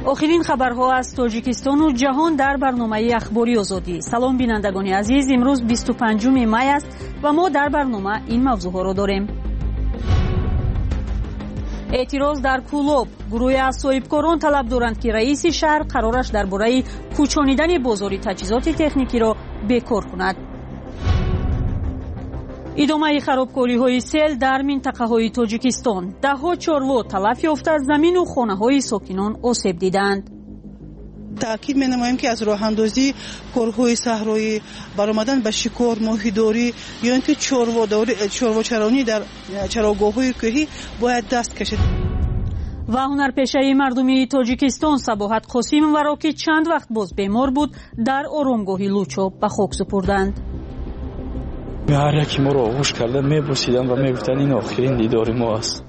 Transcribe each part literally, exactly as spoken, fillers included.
آخرین خبرها از تاجیکستان و جهان در برنامه اخباری آزادی. سلام بینندگان عزیز، امروز بیست و پنجم می است و ما در برنامه این موضوعها را داریم. اعتراض در کولوب. گروه از صاحبکاران طلب دارند که رئیس شهر قرارش درباره کوچانیدن بازار تجهیزات تکنیکی را بکار کند. ادامه خرابکاری‌های سیل در منطقه‌های تاجیکستان. ده‌ها چاروا تلف یافته از زمین و خانه‌های ساکنان آسیب دیدند. تأکید می‌نماییم که از راه‌اندازی کارهای صحرایی، برآمدن به شکار، ماهیداری یا اینکه چارواداری، چاروچرانی در چراگاه‌های کوهی باید دست کشید. و هنرپیشه مردمی تاجیکستان صباحت قاسم ورا که چند وقت باز بیمار بود در آرامگاه لوچو به خاک سپردند. هر یکی ما رو آغوش کردن، میبوسیدن و میگفتن این آخرین دیدار ما است.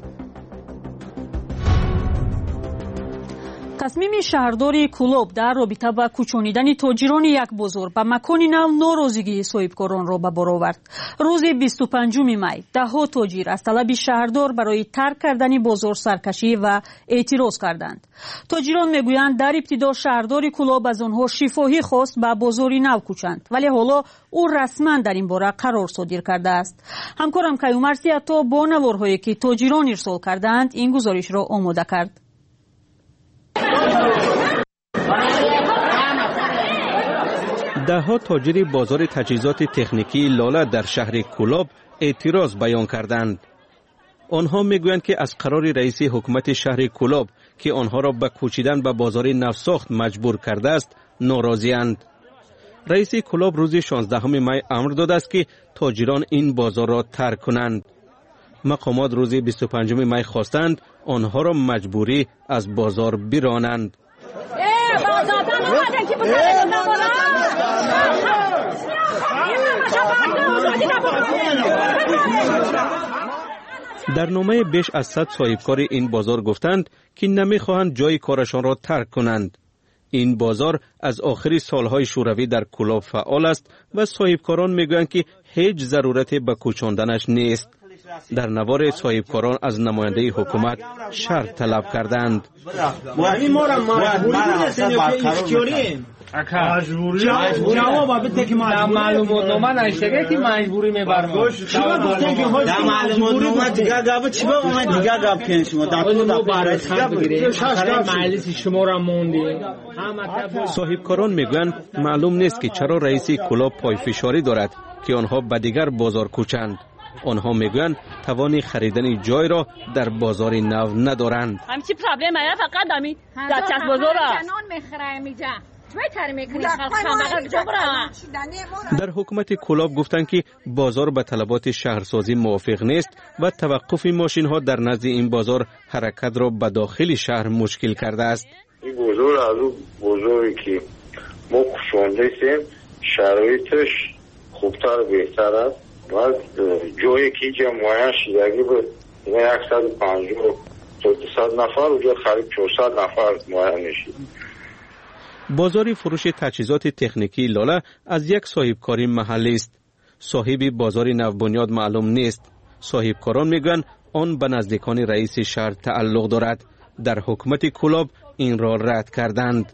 تصمیم شهرداری کولوب در رابطه با کوچانیدن تاجران یک بازار به مکان نو ناراضگی صاحبکاران را به بار آورد. روز بیست و پنجم می ده‌ها تاجر از طلب شهردار برای ترک کردن بازار سرکشی و اعتراض کردند. تاجران میگویند در ابتدا شهرداری کولوب از آنها شفاهی خواست به بازاری نو کوچند، ولی حالا او رسما در این باره قرار صادر کرده است. همکارم کیومرسی حتی با نوارهایی که تاجران ارسال کردند این گزارش را آماده کرد. ده‌ها تاجر بازار تجهیزات تکنیکی لاله در شهر کولوب اعتراض بیان کردند. آنها میگویند که از قرار رئیس حکومت شهر کولوب که آنها را به کوچیدن به بازار نوساخت مجبور کرده است ناراضی‌اند. رئیس کولوب روز شانزدهم می امر داده است که تاجران این بازار را ترک کنند. مقامات روز بیست و پنجم می خواستند آنها را مجبوری از بازار برانند. در نامه بیش از صد صاحبکار این بازار گفتند که نمیخواهند جای کارشان را ترک کنند. این بازار از آخری سالهای شوروی در کولوب فعال است و صاحبکاران میگویند که هیچ ضرورتی به کوچاندنش نیست. در نوار صاحبکاران از نماینده حکومت شرط طلب کردند. جواب بده که معلومات نامه نشته که مجبوری میبرم. در معلومات نامه دیگه گاب چی با من دیگه گاب کن شما در تو برای خط بگیرید. مجلس شما را موندی. صاحبکاران میگویند معلوم نیست که چرا رئیس کولوب پای فشاری دارد که آنها به دیگر بازار کوچند. آنها میگویند توان خریدن جای را در بازار نو ندارند. همچی پرابلم است فقط دمی در چت بازار جنان میخره میجا. در حکومت کولوب گفتند که بازار به طلبات شهرسازی موافق نیست و توقف ماشین ها در نزد این بازار حرکت را به داخل شهر مشکل کرده است. این بازار از اون بازاری که ما کشانده هستیم شرایطش خوبتر و بهتر است و جایی که جمعیت شدگی بود صد و پنجاه تا دویست نفر و جا خرید چهارصد نفر معین نشید. بازار فروش تجهیزات تکنیکی لاله از یک صاحبکاری محلی است. صاحب بازار نوبنیاد معلوم نیست. صاحبکاران میگن آن به نزدیکان رئیس شهر تعلق دارد. در حکومت کولوب این را رد کردند.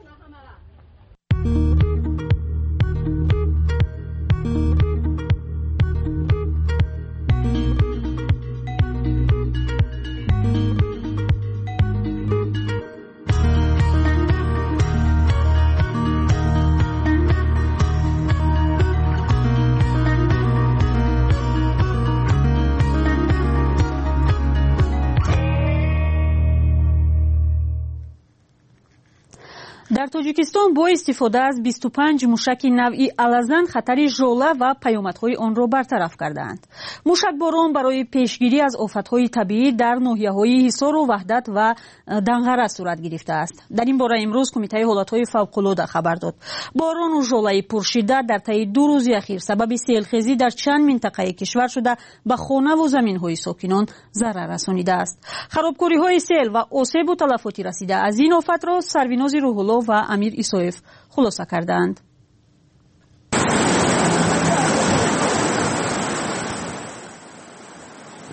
در تاجیکستان با استفاده از بیست و پنج موشک نوعی الازن خطر ژوله و پیامدهای آن را برطرف کردند. موشکباران برای پیشگیری از آفتهای طبیعی در ناحیه‌های حصار و وحدت و دنغره صورت گرفته است. در این باره امروز کمیته حالتهای فوق‌العاده خبر داد. باران و ژوله پرشدت در طی دو روز اخیر سبب سیلخیزی در چند منطقه کشور شده به خانه و زمین‌های ساکنان ضرر رسانیده است. خرابکاری‌های سیل و آسیب و تلفاتی رسیده از این آفت را سربیناز روح‌الله و امیر ایسایف خلاصه کردند.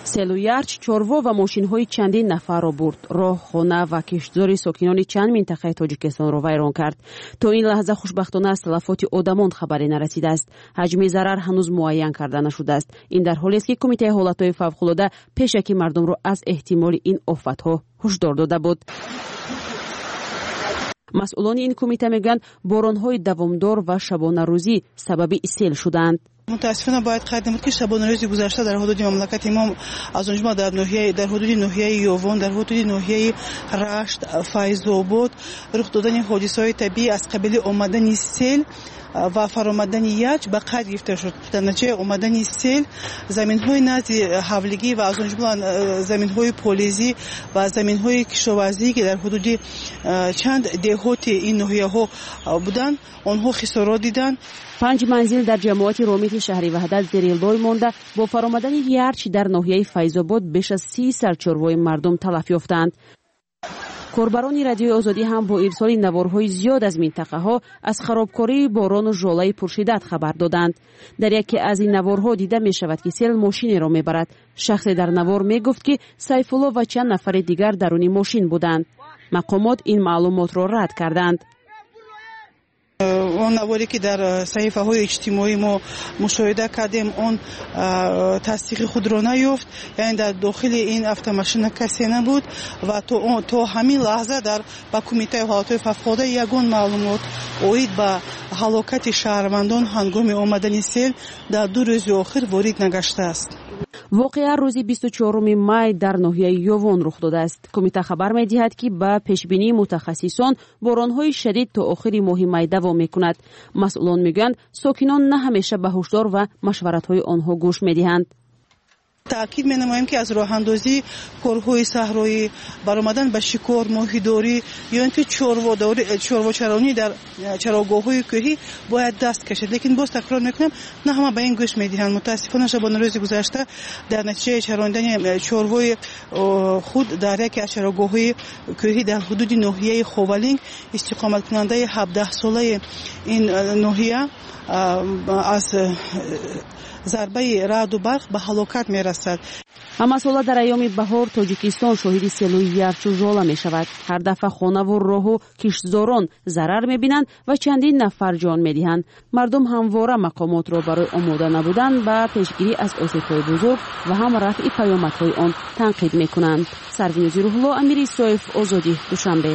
селу ярч чорво ва мошинҳои чандин нафарро бурд. роҳ, хона ва киштзори сокинони чанд минтақаи Тоҷикистонро вайрон кард. то ин лаҳза хушбахтона аз талафоти одамон хабаре нарасидааст. ҳаҷми зарар ҳанӯз муайян карда нашудааст. ин дар ҳолест ки кумитаи ҳолатҳои фавқулода пешакӣ мардумро аз эҳтимоли ин офатҳо ҳушдор дода буд. масъулони ин кумита мегӯянд боронҳои давомдор ва шабонарӯзӣ сабаби сел шуданд. متاسفانه باید قید نمود که شبانه روز گذشته در حدود مملکت ما از اونجا در ناحیه در حدود ناحیه یوون در حدود ناحیه رشت فیض‌آباد رخ دادن حادثه‌های طبیعی از قبیل آمدن سیل و فرآمدن یخ به قید گرفته شد. در نتیجه آمدن سیل زمین‌های نزد حولگی و از اونجا زمین‌های پولیزی و زمین‌های کشاورزی که در حدود چند دهات این ناحیه‌ها بودند آنها خسارات دیدند. پنج منزل در جماعت رومیت شهری وحدت زیرالبار مانده با فرآمدن یخ در ناحیه فیض‌آباد بیش از سی سرچوب‌های مردم تلف یافتند. کاربران رادیوی آزادی هم با ارسال نوارهای زیاد از منطقه‌ها از خرابکاری باران و ژوله پرشدت خبر دادند. در یکی از این نوارها دیده می شود که سیل ماشین را میبرد. شخص در نوار می گفت که سیفالله و چند نفر دیگر درون ماشین بودند. مقامات این معلومات را رد کردند. اون نواری که در صحیفه های اجتماعی ما مشاهده کردیم اون تصدیق خود را نیافت، یعنی در داخل این автомашина کسی نبود و تو تو همین لحظه در با کمیته حالات فوق‌العاده یگان معلومات اوید به هلاکت شهروندان هنگام آمدن سیل در دو روز آخر وارد نگشته است. واقعا روزی بیست و چهارم مای در ناحیه یوون رخ داده است. کمیته خبر می‌دهد که با پیشبینی متخصصان باران‌های شدید تا آخر ماه می دوام می‌کند. مسئولان میگویند ساکنان نه همیشه به هشدار و مشورت‌های آنها گوش می‌دهند. تأکید می‌نماییم که از راه اندازی کارهای صحرایی برآمدن به شکار ماهیداری یا اینکه چرواداری چروچرانی در چراگاه‌های کوهی باید دست کشید، لیکن باز تکرار می‌کنم نه همه به این گوش می‌دهند. متأسفانه شبانه روز گذشته در نتیجه چراندن چروای خود در یک از چراگاه‌های کوهی در حدود ناحیه خوالینگ استقامت کننده هفده ساله این ناحیه از ضربه رعد و برق به هلاکت میرسد. اما سالا در ایام بهار تاجیکستان شاهد سیلوی یخ و ژوله می شود. هر دفعه خانه و راه و کشتزاران ضرر می بینند و چندین نفر جان می دهند. مردم همواره مقامات را برای آماده نبودن و پیشگیری از آسیب‌های بزرگ و هم رفع پیامدهای آن تنقید می کنند. سروینوزی روح‌الله، امیری سایف، آزادی، دوشنبه.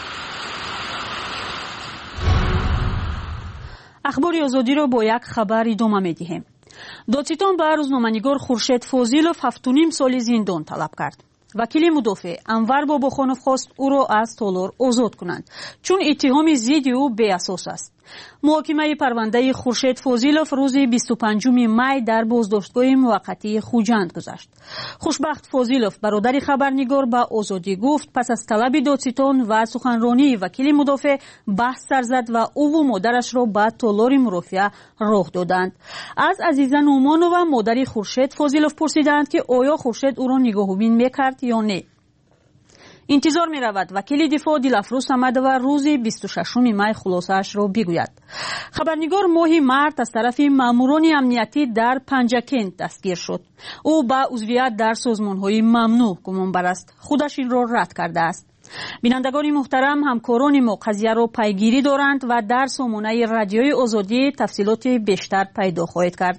اخبار آزادی را با یک خبر ادامه می دهیم. دادستان به روزنامه‌نگار خورشید فاضلов هفت و نیم سال زندان طلب کرد. وکیل مدافع انور باباخانов خواست او را از تالار آزاد کنند چون اتهام ضد او بی اساس است. محاکمه پرونده خورشید فاضلов روز بیست و پنجم می در بازداشتگاه موقتی خوجند گذشت. خوشبخت فاضلов برادر خبرنگار به آزادی گفت پس از طلب دادستان و سخنرانی وکیل مدافع بحث سر زد و او و مادرش را به تالار مرافعه راه دادند. از عزیزه نومانова مادر خورشید فاضلов پرسیدند که آیا خورشید او را نگاهبین میکرد یا نه. انتظار می رود وکیل دفاع دلافروز حمدova روز بیست و ششم می خلاصه‌اش را بگوید. خبرنگار ماه مارت از طرف ماموران امنیتی در پنجکند دستگیر شد. او با عضویت در سازمان‌های ممنوع گمانبر است. خودش این را رد کرده است. بینندگان محترم، همکاران ما قضیه را پیگیری دارند و در سامانه رادیوی آزادی تفصیلات بیشتر پیدا خواهید کرد.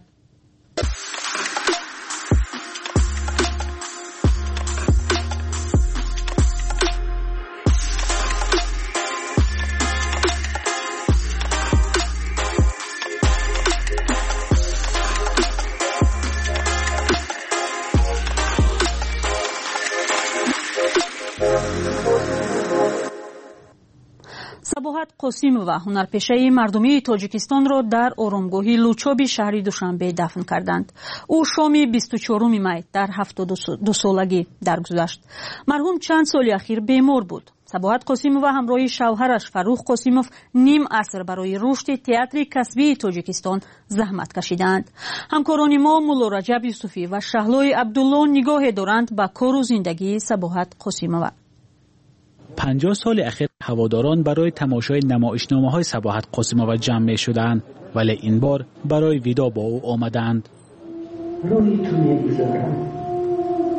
صباحت قاسیمова هنرپیشه مردمی تاجیکستان را در آرامگاهی لوچابی شهر دوشنبه دفن کردند. او شام بیست و چهارم می در هفتاد و دو سالگی درگذشت. مرحوم چند سال اخیر بیمار بود. صباحت قاسیمова همراه شوهرش فروخ قاسیمov نیم عصر برای رشد تئاتر کسبی تاجیکستان زحمت کشیدند. همکاران ما مولا رجب یوسفی و شهلای عبدالله نگاه دارند به کار و زندگی صباحت قاسیمova. پنجاه سال اخیر هواداران برای تماشای نمایشنامه‌های صباحت قاسیمova جمع می شدند، ولی این بار برای ویدا با او آمدند. روی تو میگذارم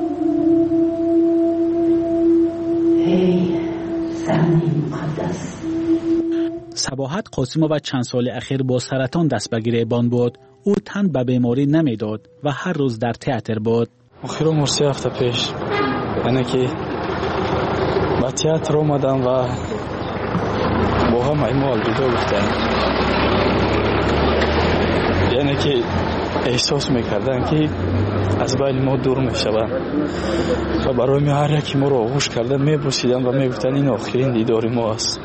ای زمین مقدس. صباحت قاسمووا چند سال اخیر با سرطان دست به گریبان بود. او تن به بیماری نمیداد و هر روز در تئاتر بود. آخر عمر سه هفته پیش یعنی که به تئاتر آمدم و با هم ایما الوداع گفتم، یعنی که احساس میکردن که از بین ما دور میشوند و برای هر یکی ما رو آغوش کردن میبوسیدن و میگفتن این آخرین دیدار ما است.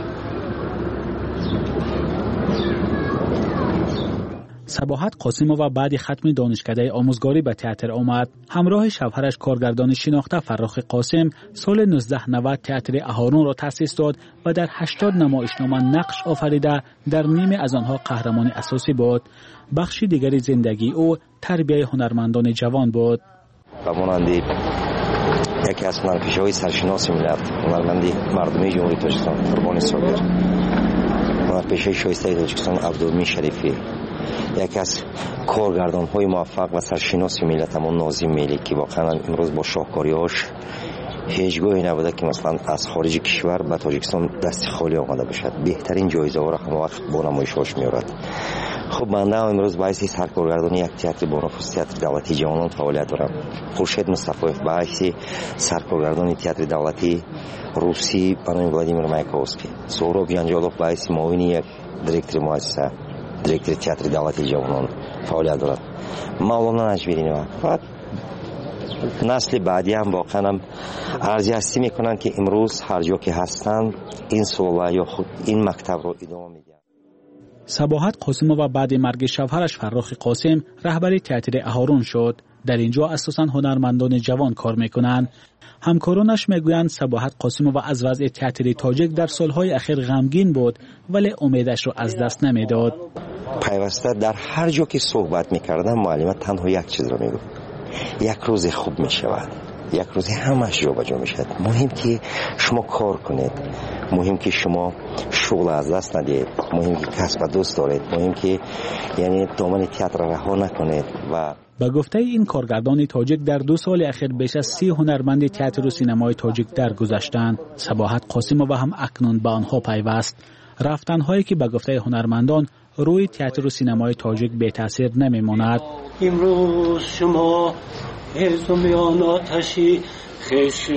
صباحت قاسمووا بعد ختم دانشکده آموزگاری به تئاتر آمد. همراه شوهرش کارگردان شناخته فرخ قاسم سال نوزده نود تئاتر اهارون را تأسیس داد و در هشتاد نمایشنامه نقش آفریده در نیمه از آنها قهرمان اساسی بود. بخشی دیگری زندگی او تربیت هنرمندان جوان بود. و مانند یکی از هنرپیشه‌های سرشناس ملت، هنرمندی مردمی جمهوری تاجیکستان قربانی صابر، هنرپیشه شایسته تاجیکستان عبدالمی شریفی، یکی از کارگردان‌های موفق و سرشناس ملتمون ناظم ملی که واقعا امروز با شاهکاری‌هاش هیچگاهی نبوده که مثلا از خارج کشور به تاجیکستان دست خالی آمده باشد. بهترین جایزه ها را هم وقت با نمایش‌هاش می‌آورد. خب بنده هم امروز باعث سرکارگردانی یک تئاتر با نفوذ تئاتر دولتی جوانان فعالیت دارم. خورشید مصطفی باعث سرکارگردانی تئاتر دولتی روسی به نام ولادیمیر مایکوفسکی، سهراب جنجالوف باعث معاون یک دیرکتور مؤسسه دیرکتور تئاتر دولتی جوانان فعالیت دارد. مولانا نجمیری و نسل بعدی هم واقعا هم ارزیابی میکنن که امروز هر جا که هستند این سوال یا خود این مکتب رو ادامه میدن. صباحت قاسمووا بعد مرگ شوهرش فرخ قاسم رهبر تئاتر اهارون شد. در اینجا اساساً هنرمندان جوان کار میکنند. همکارانش میگویند صباحت قاسمووا از وضع تئاتر تاجیک در سالهای اخیر غمگین بود ولی امیدش رو از دست نمیداد. پیوسته در هر جا که صحبت میکردم معلم تنها یک چیز رو میگفت: یک روز خوب میشود، یک روز همش جا بجا میشد. مهم که شما کار کنید، مهم که شما شغل از دست ندید، مهم که کسب دوست دارید، مهم که یعنی دامن تئاتر رها نکنید. و به گفته این کارگردان تاجیک در دو سال اخیر بیش از سی هنرمند تئاتر و سینمای تاجیک درگذشتند. صباحت قاسمووا هم اکنون به آنها پیوست. رفتن‌هایی که به گفته هنرمندان روی تئاتر و سینمای تاجیک بی تاثیر نمیماند. امروز شما از میان آتشی خشه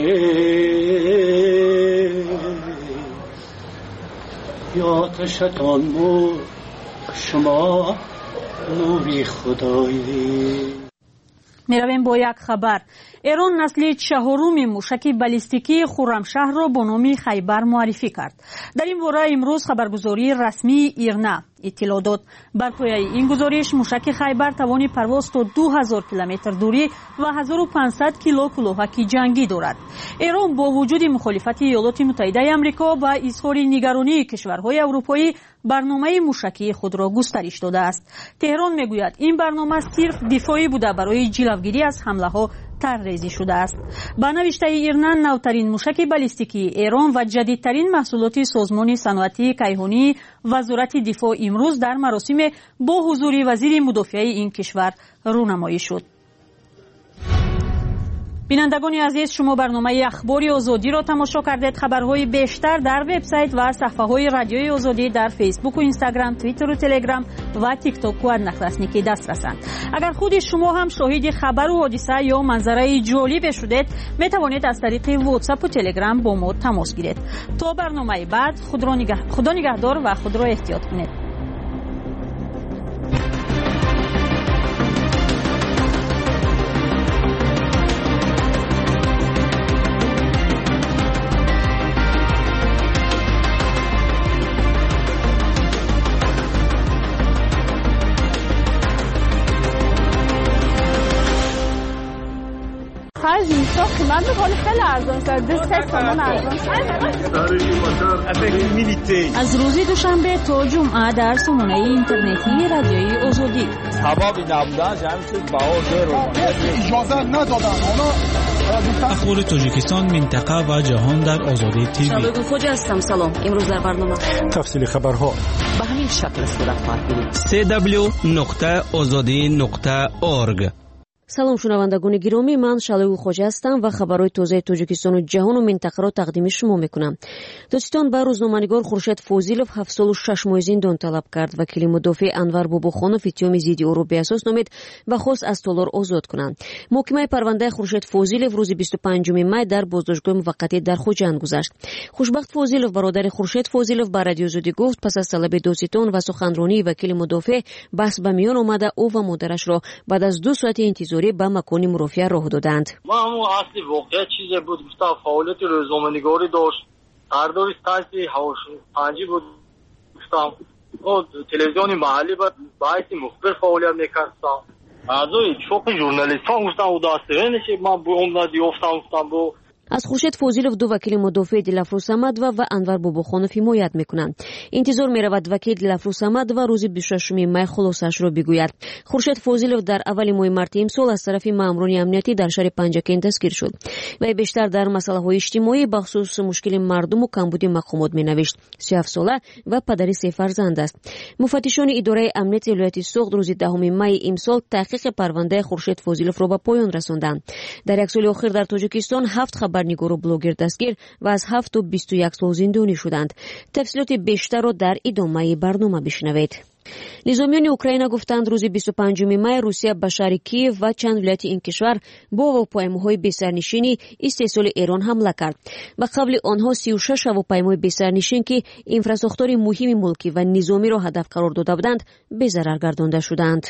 یا آتشتان نور، شما نوری خدایی. میرویم با یک خبر. ایران نسل چهارم موشک بالستیکی خرمشهر را با نام خیبر معرفی کرد. در این باره امروز خبرگزاری رسمی ایرنا اطلاع داد. بر پایه این گزارش موشک خیبر توان پرواز تا دو هزار کیلومتر دوری و هزار و پانصد کیلو کلاهک جنگی دارد. ایران با وجود مخالفت ایالات متحده آمریکا و اظهار نگرانی کشورهای اروپایی برنامه موشکی خود را گسترش داده است. تهران میگوید این برنامه صرف دفاعی بوده برای جلوگیری از حمله ها طرحریزی شده است. با نوشته ایرنا نوترین موشک بالستیکی ایران و جدیدترین محصولات سازمان صنعتی کیهانی وزارت دفاع امروز در مراسم با حضور وزیر مدافع این کشور رونمایی شد. بینندگان عزیز، شما برنامه اخبار آزادی را تماشا کردید. خبرهای بیشتر در وبسایت و صفحه‌های رادیوی آزادی در فیسبوک و اینستاگرام، توییتر و تلگرام و تیک تاک و نخرسنیکی دست رسند. اگر خود شما هم شاهد خبر و حادثه یا منظره جالب شدید، می توانید از طریق واتساپ و تلگرام با ما تماس گیرید. تا برنامه بعد خود را نگه... خدا نگهدار و خود را احتیاط کنید. اینجا قیمت بخوری خیلی ارزان شده. سه تومن ارزان شده. از روز دوشنبه تا جمعه در سامانه اینترنتی رادیوی آزادی. سبب نبودن همین چیز بهار رو اجازه ندادن. اخبار تاجیکستان، منطقه و جهان در آزادی تیوی. شبکه خوج هستم. سلام. امروز در برنامه تفصیل خبرها به همین شکل صورت خواهد گرفت. دبلیو دبلیو دبلیو نقطه آزادی نقطه اورگ. салом шунавандагони гиромӣ, ман шалои хоҷа ҳастам ва хабарҳои тозаи тоҷикистону ҷаҳону минтақаро тақдими шумо мекунам. Додистон ба рӯзноманигор Хуршед Фозилов ҳафт солу шаш моҳи зиндон талаб кард. Вакили мудофиъ Анвар Бобохонов иттиҳоми зидди ӯро беасос номид ва хост аз толор озод кунанд. муҳокимаи парвандаи Хуршед Фозилов рӯзи бисту панҷуми май дар боздоштгоҳи муваққатӣ дар Хуҷанд гузашт. Хушбахт Фозилов, бародари Хуршед Фозилов, ба радиозодӣ гуфт, пас аз талаби додистон ва суханронии вакили мудофиъ баҳс ба миён омада, ӯ ва модарашро баъд аз ду соати интизорӣ ба макони мурофиа роҳ доданд. ما همون اصلی واقعیت چیزی بود، گفتم فعالیت روزنامه‌نگاری داشت، قرارداد استانسی هواش پنجی بود، گفتم او تلویزیون محلی بود، باعث مخبر فعالیت میکردم. اعضای چوک ژورنالیستان گفتم او داستانه نشه، من به اون دیافتم گفتم بو аз Хуршед Фозилов ду вакили мудофиъ Дилафрӯз Самадова ва Анвар Бобохонов ҳимоят мекунанд. Интизор меравад вакил Дилафрӯз Самадова рӯзи бисту шашуми май хулосаашро бигӯяд. Хуршед Фозилов дар аввали моҳи марти имсол аз тарафи маъмурони амниятӣ дар шаҳри Панҷакен дастгир шуд. Вай бештар дар масъалаҳои иҷтимоӣ бахусус мушкили мардуму камбуди мақомот менавишт. си ҳафт сола ва падари се фарзанд аст. муфаттишони идораи амнияти вилояти Соғд рӯзи даҳуми майи имсол таҳқиқи парвандаи Хуршед Фозиловро ба поён расонданд. Дар як соли охир дар Тоҷикистон ҳафт хабарнигору блогер дастгир ва аз ҳафту бисту як сол зиндонӣ шуданд. Тафсилоти бештарро дар идомаи барнома бишнавед. низомиёни Украина гуфтанд рӯзи бисту панҷуми май Русия ба шаҳри Киев ва чанд вилояти ин кишвар бо ҳавопаймоҳои бесарнишини истеҳсоли Эрон ҳамла кард. Ба қабли онҳо сию шаш ҳавопаймои бесарнишин ки инфраструктури муҳими мулкӣ ва низомиро ҳадаф қарор дода буданд, безарар гардонда шуданд.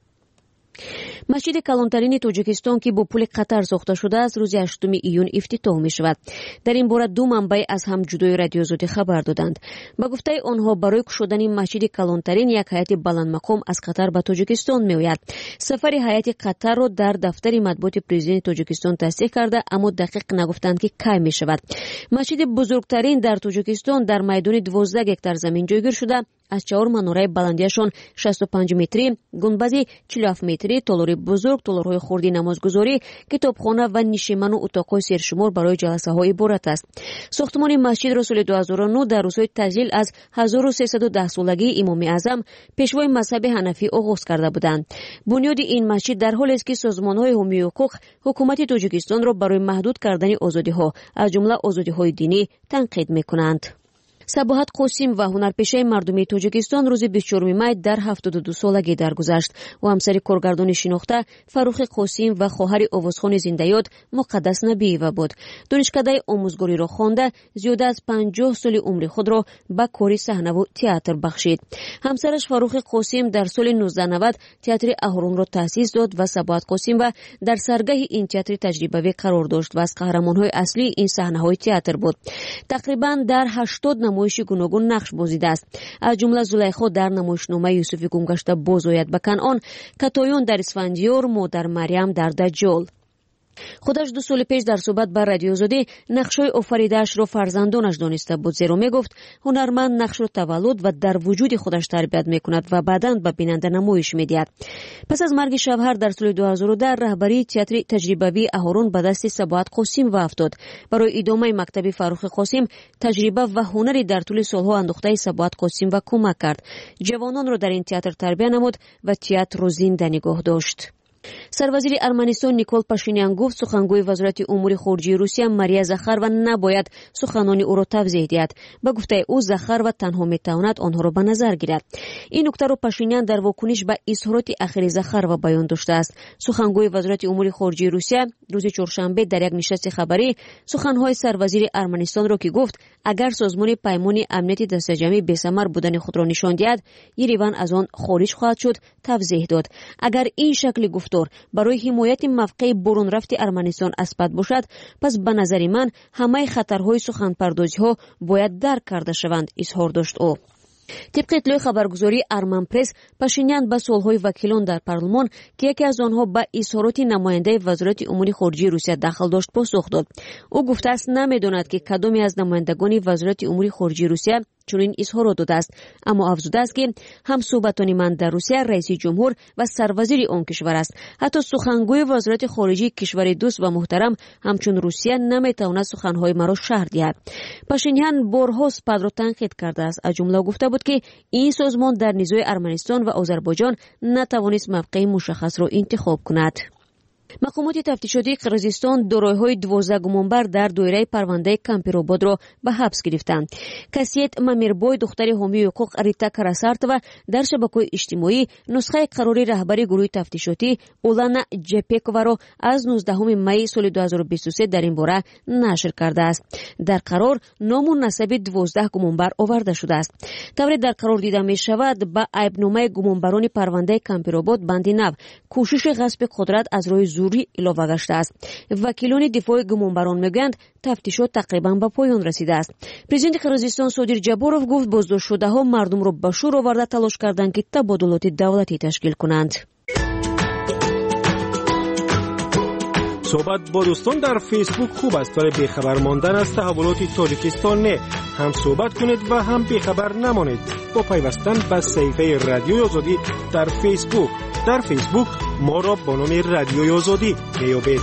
масҷиди калонтарини Тоҷикистон ки бо пули Қатар сохта шудааст, рӯзи ҳаштуми июн ифтитоҳ мешавад. Дар ин бора ду манбаъ аз ҳам ҷудои радиозодӣ хабар доданд. Ба гуфтаи онҳо, барои кушодани масҷиди калонтарин як ҳайати баландмақом аз Қатар ба Тоҷикистон меояд. Сафари ҳайати Қатарро дар дафтари матбуоти президенти Тоҷикистон тасдиқ карда, аммо дақиқ нагуфтанд ки кай мешавад. Масҷиди бузургтарин дар Тоҷикистон дар майдони дувоздаҳ гектар замин ҷойгир шуда, аз чаҳор манораи баландиашон шасту панҷ метрӣ, гунбази чилу ҳафт метрӣ, толори бузург, толорҳои хурди намозгузорӣ, китобхона ва нишиману утоқҳои сершумор барои ҷаласаҳо иборат аст. Сохтмони масҷидро соли ду ҳазору нӯ дар рӯзҳои таҷлил аз ҳазору сесаду даҳсолагии имоми Аъзам, пешвои мазҳаби ҳанафӣ оғоз карда буданд. бунёди ин масҷид дар ҳолест ки созмонҳои ҳумоии ҳуқуқ ҳукумати Тоҷикистонро барои маҳдуд кардани озодиҳо, аз ҷумла озодиҳои динӣ, танқид мекунанд. Сабоҳат Қосим ва ҳунарпешаи мардумии Тоҷикистон рӯзи бисту чорум май дар ҳафтоду ду солагӣ даргузашт. ӯ ҳамсари коргардони шинохта Фаррухи Қосим ва хоҳари овозхони зиндаёд Муқаддас Набиева буд. донишкадаи омӯзгориро хонда, зиёда аз панҷоҳ соли умри худро ба кори саҳнаву театр бахшид. ҳамсараш Фаррухи Қосим дар соли нуздаҳ навад театри Аҳронро таъсис дод ва Сабоҳат Қосимова дар саргаҳи ин театри таҷрибавӣ қарор дошт ва аз қаҳрамонҳои аслии ин саҳнаҳои театр буд. Тақрибан дар ҳаштод намоиши гуногун нақш бозидааст. аз ҷумла Зулайхо дар намоишномаи Юсуфи гумгашта бозояд ба Канъон, Катоён дар Исфандиёр, Модар Марьям дар Даҷҷол. худаш ду соли пеш дар суҳбат ба радиозодӣ нақшҳои офаридаашро фарзандонаш дониста буд, зеро мегуфт ҳунарманд нақшро таваллуд ва дар вуҷуди худаш тарбият мекунад ва баъдан ба бинанда намоиш медиҳад. пас аз марги Шавҳар дар соли ду ҳазору даҳ раҳбарии театри таҷрибавии Аҳорон ба дасти Сабоҳат Қосимова афтод. барои идомаи мактаби Фаррухи Қосим таҷриба ва ҳунари дар тӯли солҳо андохтаи Сабоҳат Қосимова кӯмак кард. ҷавононро дар ин театр тарбия намуд ва театрро зинда нигоҳ дошт. сарвазири Арманистон Никол Пашинян гуфт, сухангӯи вазорати умури хориҷии Русия Мария Захарова набояд суханони ӯро тавзеҳ диҳад. ба гуфтаи ӯ, Захарова танҳо метавонад онҳоро ба назар гирад. ин нуктаро Пашинян дар вокуниш ба изҳороти ахири Захарова баён доштааст. сухангӯи вазорати умури хориҷии Русия рӯзи чоршанбе дар як нишасти хабарӣ суханҳои сарвазири Арманистонро ки гуфт, агар созмони паймони амнияти дастаҷамӣ бесамар будани худро нишон диҳад, Ереван аз он хориҷ хоҳад шуд, тавзеҳ дод. агар ин шакли гуфтор барои ҳимояти мавқеи боронрафти Арманистон аспад бошад, пас ба назари ман ҳамаи хатарҳои суханпардозиҳо бояд дарк карда шаванд, изҳор дошт ӯ. طبق اطلاع خبرگزاری ارمن پرس، پاشینیان با سالهای وکیلان در پارلمان که یکی از آنها با اظهارات نماینده وزارت امور خارجه روسیه دخل داشت پاسخ داد. او گفته است نمیداند که کدامی از نمایندگان وزارت امور خارجه روسیه چنین اظهارات داده است، اما افزوده است که هم صحبتان من در روسیه رئیس جمهور و سروزیر آن کشور است. حتی سخنگوی وزارت خارجه کشور دوست و محترم همچون روسیه نمیتواند سخنهای مرا شرح دهد. پاشینیان بارها سپاه را تنقید کرده است. از جمله گفته بود که این سازمان در نزاع ارمنستان و آذربایجان نتوانست موقع مشخص را انتخاب کند. مقامات تفتیشاتی قرقیزستان دارایی‌های دوازده گمانبر در دایره پرونده کمپیروباد را به حبس گرفتند. کسیت ممیربوی دختر حامی حقوق ریتا کراسارت و در شبکه‌های اجتماعی نسخه قراری رهبری گروه تفتیشاتی اولانا جپکووا را از نوزدهم می سال دو هزار و بیست و سه در این باره نشر کرده است. در قرار نام و نسب دوازده گمانبر آورده شده است. طوری در قرار دیده می شود با عیبنامه گمانبران پرونده کمپیروباد بند نو کوشش غصب قدرت از روی زوری علاوه گشته است. وکیلان دفاع گمانبران میگویند تفتیشات تقریبا به پایان رسیده است. پرزیدنت قرقیزستان صادر جبارов گفت بازداشت شده ها مردم را به شور آورده تلاش کردند که تبادلات دولتی تشکیل کنند. صحبت با دوستان در فیسبوک خوب است ولی بیخبر ماندن از تحولات تاجیکستان نه. هم صحبت کنید و هم بیخبر نمانید با پیوستن به صفحه رادیوی آزادی در فیسبوک. در فیسبوک ما را با نام رادیوی آزادی میابید.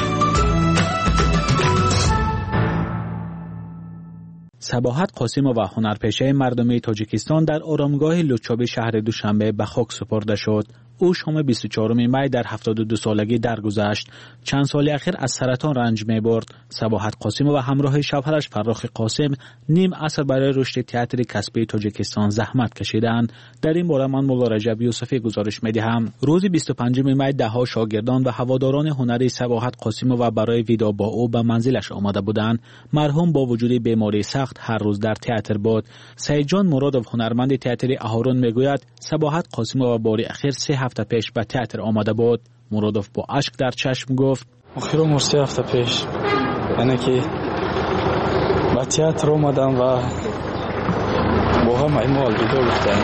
صباحت قاسمو و هنرپیشه مردمی تاجیکستان در آرامگاه لوچابی شهر دوشنبه به خاک سپرده شد. او شام بیست و چهارم می در هفتاد و دو سالگی درگذشت. چند سال اخیر از سرطان رنج می برد. صباحت قاسمو و همراه شوهرش فراخ قاسم نیم عصر برای رشد تئاتر کسبی تاجیکستان زحمت کشیدند. در این باره من مولا رجب یوسفی گزارش می دهم. روز بیست و پنجم می ده ها شاگردان و هواداران هنری صباحت قاسمو و برای ویدا با او به منزلش آمده بودند. مرحوم با وجود بیماری سخت هر روز در تئاتر بود. سعید جان مرادوف هنرمند تئاتر اهارون میگوید صباحت قاسمو و باری اخیر سه هفته پیش به تئاتر آمده بود. مرادوف با اشک در چشم گفت اخیر عمر سه هفته پیش یعنی که به تئاتر آمدم و با هم ایمو الویدا گفتم،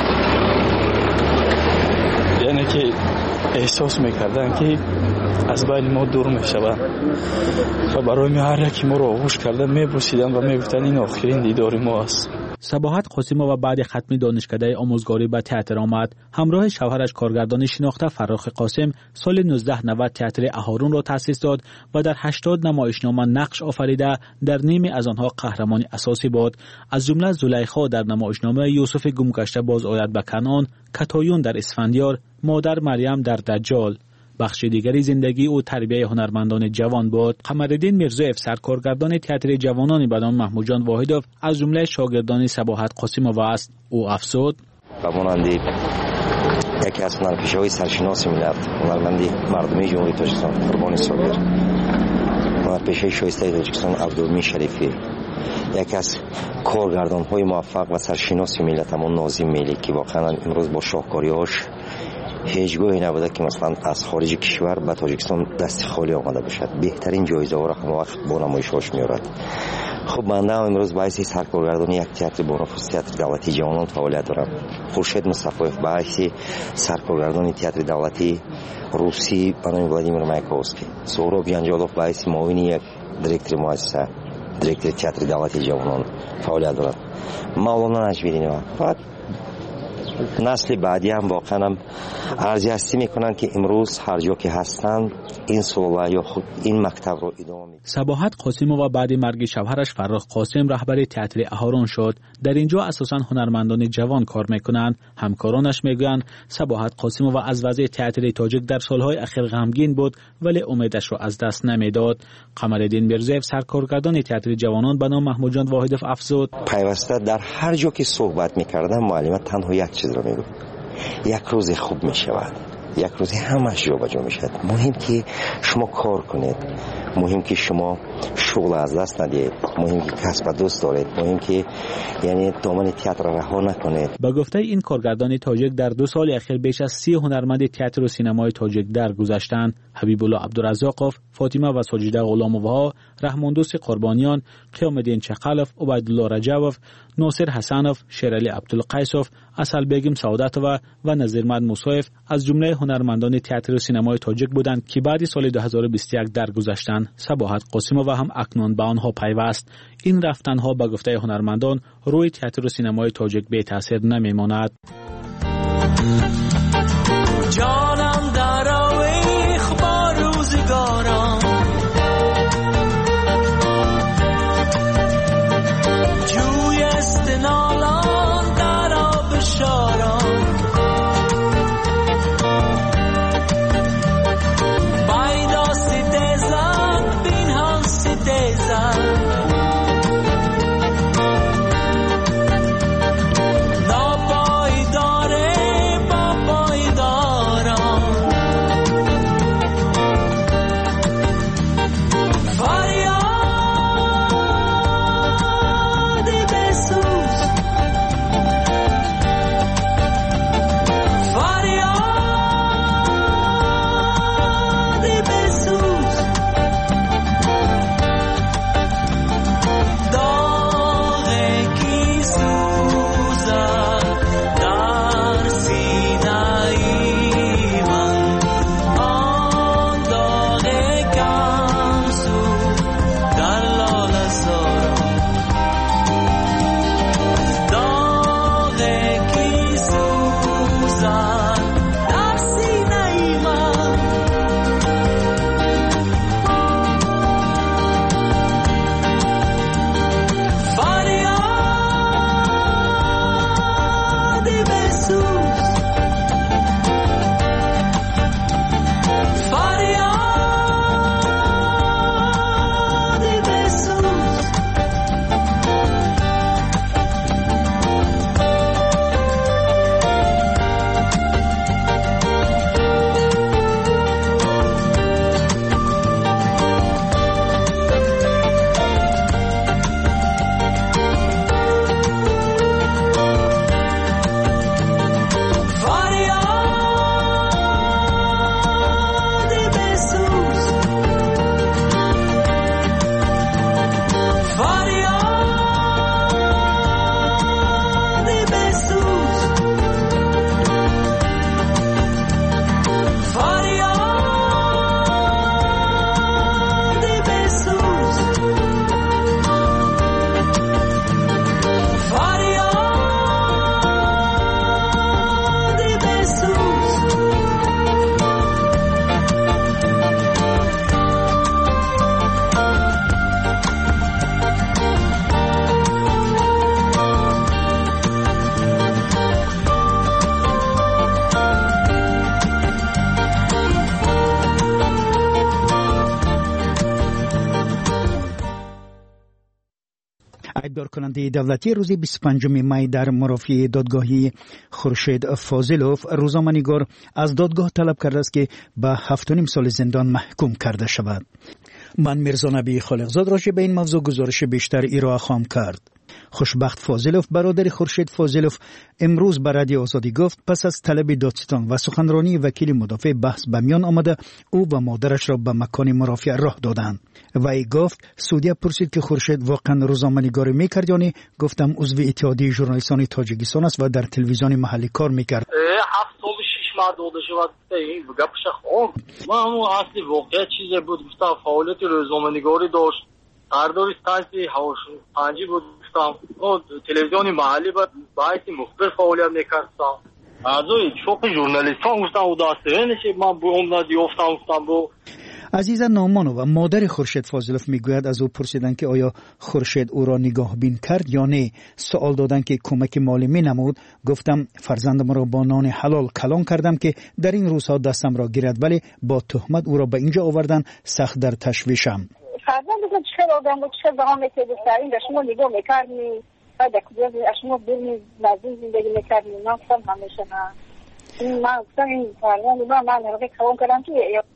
یعنی که احساس میکردن که از بین ما دور میشوند و برای هر یکی ما رو آغوش کردن میبوسیدن و میگفتن این آخرین دیدار ما است. صباحت قاسمو و بعد ختم دانشکده آموزگاری به تئاتر آمد. همراه شوهرش کارگردان شناخته فراخ قاسم سال نوزده نود تئاتر اهارون را تأسیس داد و در هشتاد نمایشنامه نقش آفریده. در نیمی از آنها قهرمان اساسی بود. از جمله زلیخا در نمایشنامه یوسف گمگشته باز آید به کنعان، کتایون در اسفندیار، مادر مریم در دجال. بخش دیگری زندگی او تربیت هنرمندان جوان بود. قمرالدین میرزایف سرکارگردان تئاتر جوانان به نام محمود جان واحدوف از جمله شاگردان صباحت قاسمو است. او افزود و مانندی یکی از هنرپیشه‌های سرشناس ملت، هنرمندی مردمی جمهوری تاجیکستان قربانی صابر، هنرپیشه شایسته تاجیکستان عبدالمی شریفی، یکی از کارگردان‌های موفق و سرشناس ملت همون ناظم ملی که واقعا امروز با شاهکاری‌هاش هیچ گویی نبوده که مثلا از خارج کشور به تاجیکستان دست خالی آمده باشد. بهترین جایزه ها را همه وقت با نمایش‌هاش می‌آورد. خب بنده هم امروز باعث سرکارگردانی یک تئاتر با نفوذ تئاتر دولتی جوانان فعالیت دارم. خورشید مصطفایف باعث سرکارگردانی تئاتر دولتی روسی به نام ولادیمیر مایکوفسکی، سهراب جنجالوف باعث معاون یک دیرکتور مؤسسه دیرکتور تئاتر دولتی جوانان فعالیت دارد. مولانا نجمیری فقط نسل بعدی هم واقعا هم ارزیابی میکنن که امروز هر جا که هستن این سلوله یا خود این مکتب رو ادامه میدن. صباحت قاسمو و بعد مرگ شوهرش فراخ قاسم رهبر تئاتر اهارون شد. در اینجا اساساً هنرمندان جوان کار میکنند. همکارانش میگویند صباحت قاسمو و از وضع تئاتر تاجیک در سالهای اخیر غمگین بود ولی امیدش را از دست نمیداد. قمرالدین میرزایف سرکارگردان تئاتر جوانان به نام محمود جان واحدوف افزود پیوسته در هر جا که صحبت میکردم معلم تنها یک چیز رو میگفت: یک روز خوب میشود، یک روز همش جا بجا میشد. مهم که شما کار کنید، مهم که شما شغل از دست ندید، مهم که کسب دوست دارید، مهم که یعنی دامن تئاتر رها نکنید. با گفته این کارگردان تاجیک در دو سال اخیر بیش از سی هنرمند تئاتر و سینمای تاجیک درگذشتند. حبیب الله عبدالرزاقوف، فاطمه و ساجده غلاموها، رحماندوست قربانیان، قیام الدین چقلف، عبیدالله رجبوف، ناصر حسنوف، شیرعلی عبدالقیسوف، اصل بیگم سعادتوف و نظیرمند موسویف از جمله هنرمندان تئاتر و سینمای تاجیک بودند که بعد سال دو هزار و بیست و یک درگذشتند. صباحت قاسمو و هم اکنون به آنها پیوست. این رفتنها به گفته هنرمندان روی تئاتر و سینمای تاجیک بی تاثیر نمیماند. جانم در آویخ با روزگارم، جوی استنالان در آب شارم، کننده دولتی روز بیست و پنجم می در مرافعه دادگاهی خورشید فاضلوف روزنامه‌نگار از دادگاه طلب کرده است که به هفت و نیم سال زندان محکوم کرده شود. من میرزا نبی خالقزاد راجع به این موضوع گزارش بیشتر ارائه خواهم کرد. خوشبخت فاضلوف برادر خورشید فاضلوف امروز به رادیو آزادی گفت پس از طلب دادستان و سخنرانی وکیل مدافع بحث به میان آمده او و مادرش را به مکان مرافعه راه دادند. وی گفت سودیا پرسید که خورشید واقعا روزنامه‌نگاری میکرد یا نه؟ گفتم عضو اتحادیه ژورنالیستان تاجیکستان است و در تلویزیون محلی کار میکرد. هفت سال شش ماه داده شد این گپش خون ما همون اصلی واقعیت چیزی بود گفتم فعالیت روزنامه‌نگاری داشت قرارداد استانسی هواش پنجی بود گفتم او تلویزیون محلی بود باعث مخبر فعالیت میکردم از او چوب ژورنالیستان گفتم او داسته نشه ما به اون نادی افتام گفتم بو عزیزا نامانو و مادر خورشید فاضلوف میگوید از او پرسیدن که آیا خورشید او را نگاه بین کرد یا نه. سوال دادن که کمک مالی می نمود. گفتم فرزندم را با نان حلال کلان کردم که در این روزها دستم را گیرد ولی با تهمت او را به اینجا آوردن سخت در تشویشم. فرزندم چه آدم بود چه به هم میتونید سرین به شما نگاه میکردی بعد کجا شما برمی نزدیک زندگی میکردی من گفتم همیشه نه من گفتم این فرزند من من نگاه کلان کردم که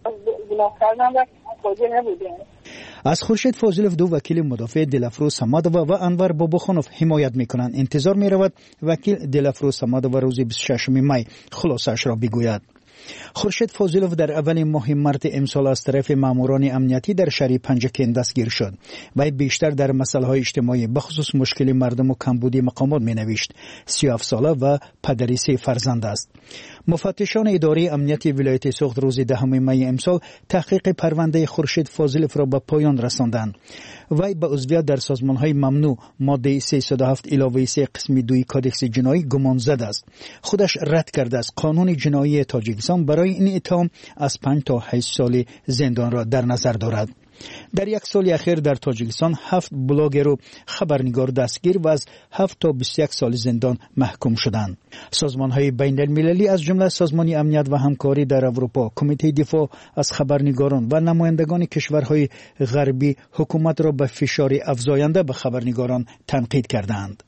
گناه کردم و خودی نبودیم. از خورشید فاضلوف دو وکیل مدافع دلفروز سمادووا و انور باباخانوف حمایت میکنند. انتظار میرود وکیل دلفروز سمادووا روز بیست و ششم می خلاصش را بگوید. خورشید فاضلوف در اول ماه مارس امسال از طرف ماموران امنیتی در شهر پنجکین دستگیر شد و بیشتر در مسائل اجتماعی بخصوص مشکل مردم و کمبودی مقامات مینوشت. سی و هفت ساله و پدری سه فرزند است. مفتشان اداره امنیتی ولایت سوخت روز دهم می امسال تحقیق پرونده خورشید فاضلوف را به پایان رساندند. وی به عضویت در سازمان‌های ممنوع ماده سیصد و هفت علاوه سه قسم دوی کادکس جنایی گمانزد است. خودش رد کرده است. قانون جنایی تاجیکستان برای این اتهام از پنج تا هشت سال زندان را در نظر دارد. در یک سال اخیر در تاجیکستان هفت بلاگر و خبرنگار دستگیر و از هفت تا بیست و یک سال زندان محکوم شدند. سازمان‌های بین المللی از جمله سازمان امنیت و همکاری در اروپا، کمیته دفاع از خبرنگاران و نمایندگان کشورهای غربی حکومت را به فشار افزاینده به خبرنگاران تنقید کردند.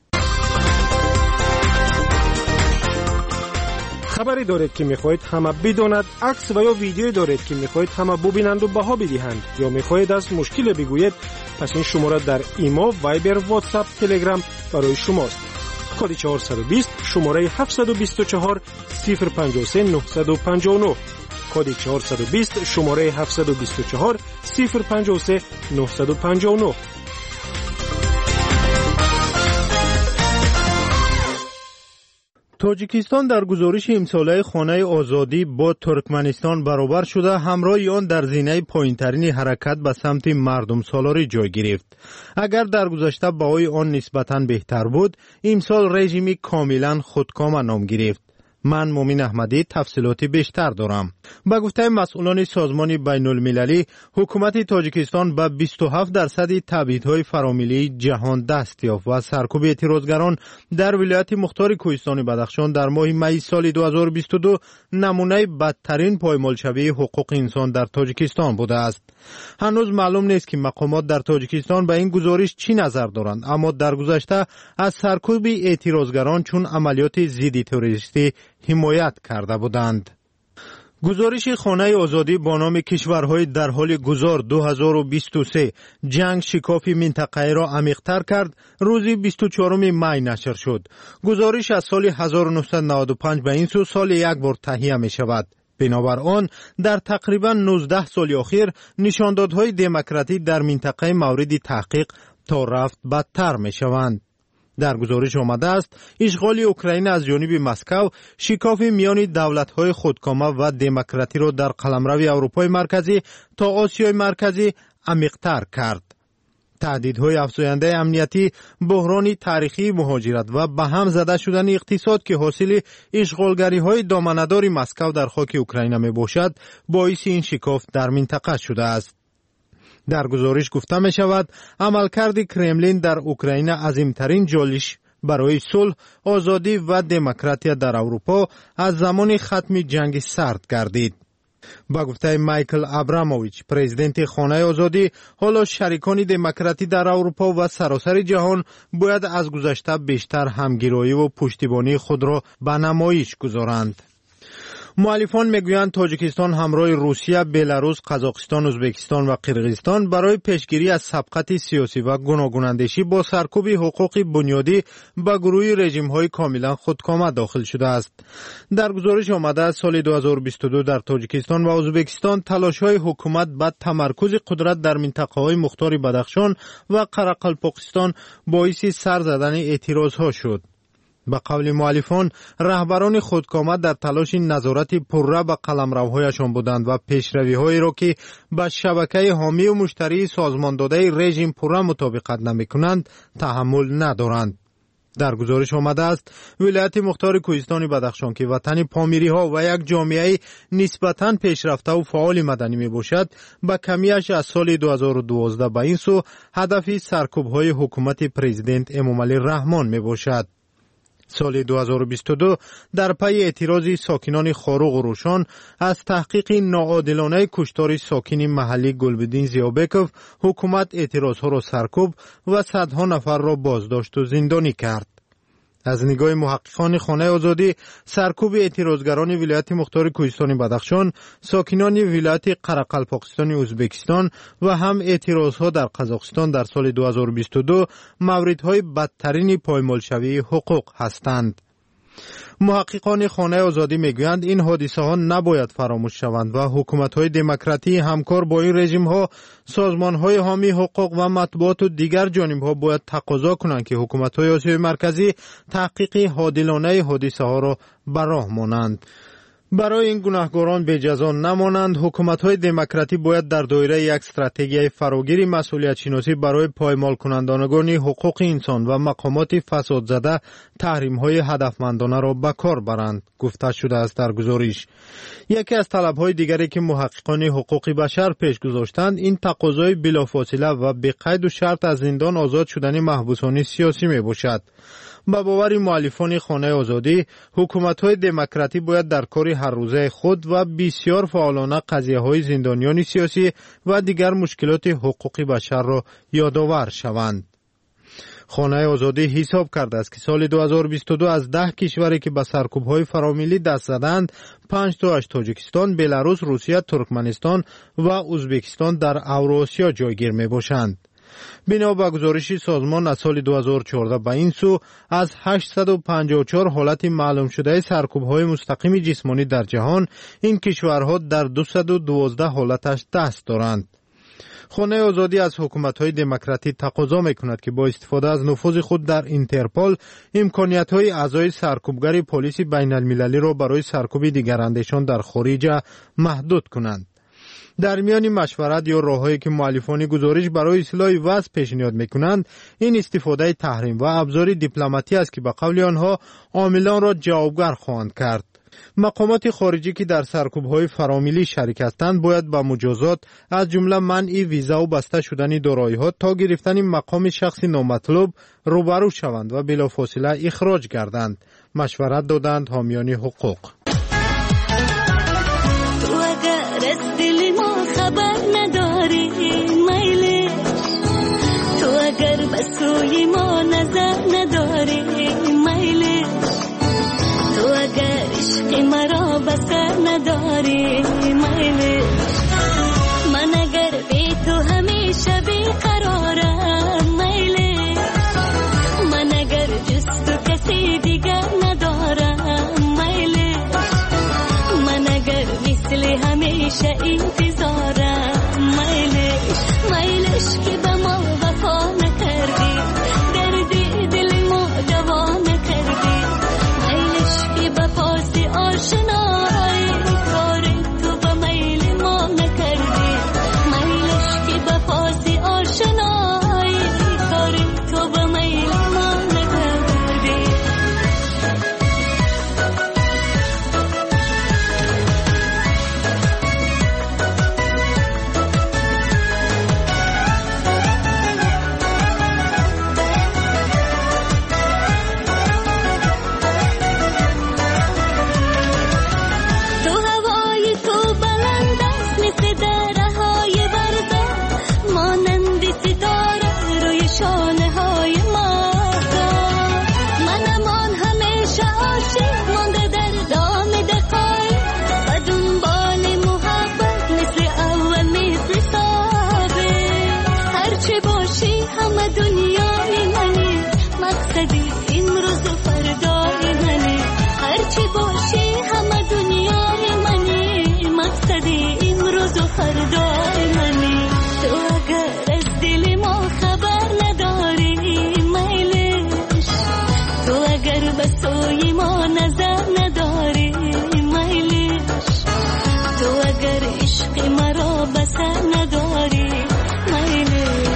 خبری دارید که میخواهید همه بداند، عکس و یا ویدیویی دارید که میخواهید همه ببینند و بها بدهند یا میخواهید از مشکل بگویید، پس این شماره در ایما، وایبر، واتساپ، تلگرام برای شماست. کد چهارصد و بیست شماره هفتصد و بیست و چهار صفر پنج سه نه پنج نه کد چهارصد و بیست شماره هفتصد و بیست و چهار صفر پنج سه نه پنج نه. تاجیکستان در گزارش امساله خانه آزادی با ترکمنستان برابر شده همراه آن در زینه پایینترین حرکت به سمت مردم سالاری جای گرفت. اگر در گذشته بهای آن نسبتاً بهتر بود، امسال رژیمی کاملا خودکام نام گرفت. من مومن احمدی تفصیلاتی بیشتر دارم. با گفته مسئولان سازمان بین المللی، حکومت تاجیکستان به بیست و هفت درصد تبعیدهای فراملی جهان دست یافت و سرکوب اعتراضگران در ولایت مختار کوهستان بدخشان در ماه می سال دو هزار و بیست و دو نمونه بدترین پایمالشوی حقوق انسان در تاجیکستان بوده است. هنوز معلوم نیست که مقامات در تاجیکستان به این گزارش چی نظر دارند، اما در گذشته از سرکوب اعتراضگران چون عملیات ضد تروریستی حمایت کرده بودند. گزارش خانه آزادی با نام کشورهای در حال گذار دو هزار و بیست و سه جنگ شکاف منطقه را عمیق‌تر کرد روز بیست و چهارم می نشر شد. گزارش از سال هزار و نهصد و نود و پنج به این سو سال یک بار تهیه می شود. بنابر آن در تقریبا نوزده سال اخیر نشاندادهای دموکراتی در منطقه مورد تحقیق تا رفت بدتر می شوند. در گزارش آمده است اشغال اوکراین از جانب مسکو شکاف میان دولت‌های خودکامه و دموکراتی را در قلمرو اروپای مرکزی تا آسیای مرکزی عمیق‌تر کرد. تهدیدهای افزاینده امنیتی، بحران تاریخی مهاجرت و به هم زده شدن اقتصاد که حاصل اشغالگری‌های دامنه‌دار مسکو در خاک اوکراین میباشد، باعث این شکاف در منطقه شده است. در گزارش گفته می شود عملکرد کرملین در اوکراین عظیمترین چالش برای صلح، آزادی و دموکراسی در اروپا از زمان ختم جنگ سرد گردید. با گفته مایکل ابراموویچ پرزیدنت خانه آزادی، حالا شریکان دموکراتی در اروپا و سراسر جهان باید از گذشته بیشتر همگرایی و پشتیبانی خود را به نمایش گذارند. مؤلفان میگویند تاجیکستان همراه روسیه، بلاروس، قزاقستان، ازبکستان و قرقیزستان برای پیشگیری از سبقت سیاسی و گوناگوناندیشی با سرکوب حقوق بنیادی به گروه رژیم‌های کاملا خودکامه داخل شده است. در گزارش آمده از سال دو هزار و بیست و دو در تاجیکستان و ازبکستان تلاش‌های حکومت به تمرکز قدرت در منطقه‌های مختار بدخشان و قرقلپاکستان باعث سر زدن اعتراض‌ها شد. به قول مؤلفان، رهبران خودکامه در تلاش نظارت پرره به قلمروهایشان بودند و پیشروی‌هایی را که به شبکه حامی و مشتری سازمان داده رژیم پرره مطابقت نمی‌کنند تحمل ندارند. در گزارش آمده است ولایت مختار کوهستان بدخشان که وطن پامیری‌ها و یک جامعه نسبتاً پیشرفته و فعال مدنی میباشد، با کمیش از سال دو هزار و دوازده به این سو هدف سرکوب‌های حکومت پرزیدنت امامعلی رحمان میباشد. سال دو هزار و بیست و دو در پی اعتراض ساکنان خاروق و روشان از تحقیق ناعادلانه کشتار ساکن محلی گلبدین زیابکوف، حکومت اعتراضها را سرکوب و صدها نفر را بازداشت و زندانی کرد. از نگاه محققان خانه آزادی، سرکوب اعتراضگران ولایت مختار کوهستان بدخشان، ساکنان ولایت قرقلپاکستان ازبکستان و هم اعتراضها در قزاقستان در سال دو هزار و بیست و دو موردهای بدترین پایمالشوی حقوق هستند. محققان خانه آزادی میگویند این حادثه ها نباید فراموش شوند و حکومت های دموکراتی همکار با این رژیم ها، سازمان های حامی حقوق و مطبوعات و دیگر جانب ها باید تقاضا کنند که حکومت های آسیای مرکزی تحقیق عادلانه حادثه ها را به راه مانند. برای این گناهکاران به جزا نمانند، حکومت‌های دموکراتی باید در دایره یک استراتژی فراگیر مسئولیت شناسی برای پایمال کنندگان حقوق انسان و مقامات فساد زده تحریم‌های هدفمندانه را به کار برند، گفته شده است در گزارش. یکی از طلب‌های دیگری که محققان حقوق بشر پیش گذاشتند این تقاضای بلافاصله و به قید و شرط از زندان آزاد شدن محبوسان سیاسی میباشد. با باور مؤلفان خانه آزادی، حکومت‌های دموکراتی باید در کار هر روزه خود و بسیار فعالانه قضیه‌های زندانیان سیاسی و دیگر مشکلات حقوق بشر را یادآور شوند. خانه آزادی حساب کرده است که سال دو هزار و بیست و دو از ده کشوری که به سرکوب‌های فراملی دست زدند، پنج تاش تاجیکستان، بلاروس، روسیه، ترکمنستان و ازبکستان در اوراسیا جایگیر می‌باشند. بنا به گزارش سازمان از سال دو هزار و چهارده به این سو از هشتصد و پنجاه و چهار حالت معلوم شده سرکوب‌های مستقیم جسمانی در جهان، این کشورها در دویست و دوازده حالتش دست دارند. خانه آزادی از حکومت‌های دموکراتی تقاضا می‌کند که با استفاده از نفوذ خود در اینترپول امکانیت‌های اعضای سرکوبگر پلیس بین‌المللی را برای سرکوب دیگراندیشان در خارج محدود کنند. در میان مشورت یا راههایی که مؤلفان گزارش برای اصلاح وضع پیشنهاد میکنند، این استفاده تحریم و ابزار دیپلماتی است که به قول آنها عاملان را جوابگر خواهند کرد. مقامات خارجی که در سرکوب‌های فراملی شریک هستند باید با مجازات از جمله منع ویزا و بسته شدن دارایی‌ها تا گرفتن مقام شخصی نامطلوب روبرو شوند و بلافاصله اخراج گردند، مشورت دادند حامیان حقوق. خبر نداری میلی تو اگر بسوی ما نظر نداری میلی تو اگر عشق مرا بسر نداری میلی من اگر بی تو همیشه بیقرارم میلی من اگر جز تو کسی دیگر ندارم میلی من اگر مثل همیشه انتظارم میلش میلش که به ما وفا نکردی دردی دل ما دوا نکردی میلش که به پاس آشنایی کار تو به میل ما نکردی میلش که به پاس آشنایی کار تو به میل ما نکردی. مقصدی امروز و فردای منی. تو اگر از دل ما خبر نداری میلش، تو اگر به سوی ما نظر نداری میلش، تو اگر عشق مرا بسر نداری میلش.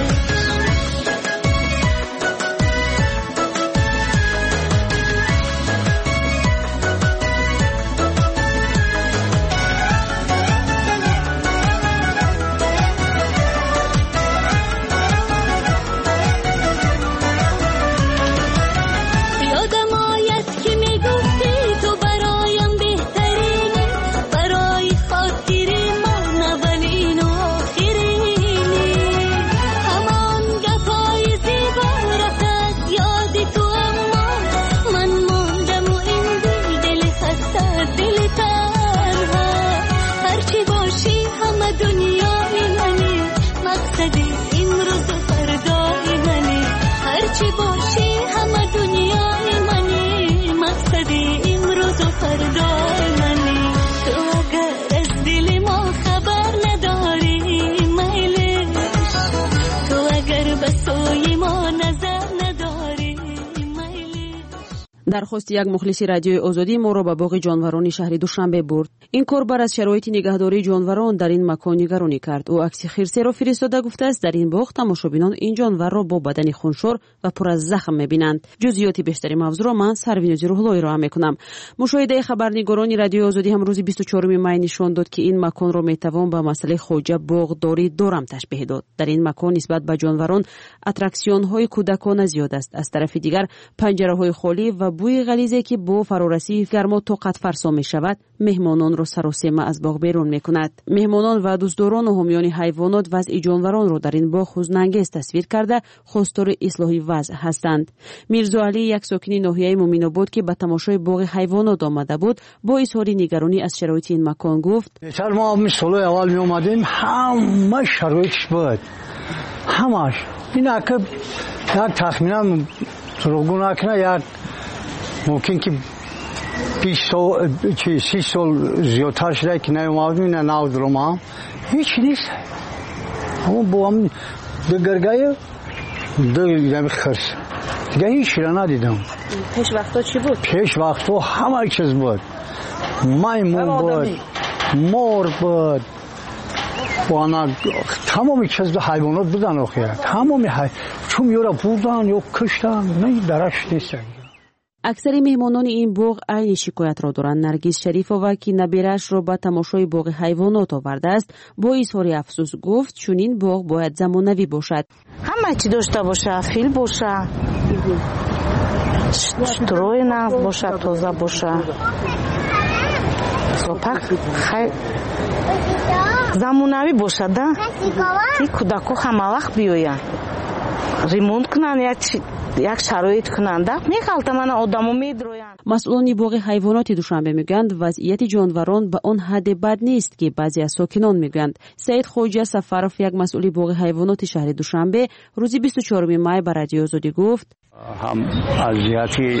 درخواست یک مخلص رادیوی آزادی ما را به باغ جانوران شهر دوشنبه برد. این کاربر از شرایط نگهداری جانوران در این مکان نگرانی کرد. او عکس خرسه را فرستاده گفته است در این باغ تماشابینان این جانور را با بدن خونشور و پر از زخم می‌بینند. جزئیات بیشتری موضوع را من سروینوز روحلایی را می‌کنم. مشاهده خبرنگاران رادیوی آزادی هم روز بیست و چهارم می نشان داد که این مکان را میتوان به مسئله خوجه باغداری دارم تشبیه داد. در این مکان نسبت به جانوران اتراکسیون‌های کودکانه زیاد است. از طرف دیگر پنجره‌های خالی و بوی غلیظی که با فرارسی گرما طاقت فرسا می شود مهمانان را سر و سیمه از باغ بیرون می کند. مهمانان و دوستداران و حامیان حیوانات وضع جانوران را در این باغ حزن‌انگیز تصویر کرده خواستار اصلاح وضع هستند. میرزا علی یک ساکن ناحیه مومن آباد که به تماشای باغ حیوانات آمده بود با اظهار نگرانی از شرایط این مکان گفت: بهتر ما مثل اول می اومدیم همه شرایطش بود، همش اینا که یک تخمینا دروغ نکنه یک ممکن که بیست سال چی سی سال زیادتر شده که نیومدیم نه نو درما هیچ نیست. اما با هم دگرگای دگرگای خرس دیگه هیچ را ندیدم. پیش وقتا چی بود؟ پیش وقتا همه چیز بود، میمون بود، مور بود، وانا تمامی چیز حیوانات بودن آخه تمامی حی... چون یورا بودن یا کشتن نه درش نیست. اکثر مهمانان این باغ عین شکایت را دارند. نرگس شریفova که نبیرش را به تماشای باغ حیوانات آورده است با اظهار افسوس گفت چون این باغ باید زمانوی باشد. همه چی داشته باشه، فیل باشه، شتروی نه باشه، تازه باشه، سپاک خیلی زمانوی باشه. ده تی کودکو همه وقت بیاین ریمونت کنن یک یک شرایط کننده میخالت من آدمو میدرویند. مسئولان باغ حیوانات دوشنبه میگویند وضعیت جانوران به آن حد بد نیست که بعضی از ساکنان میگویند. سعید خوجه سفرف یک مسئول باغ حیوانات شهر دوشنبه روز بیست و چهارم می به رادیو آزادی گفت هم از جهت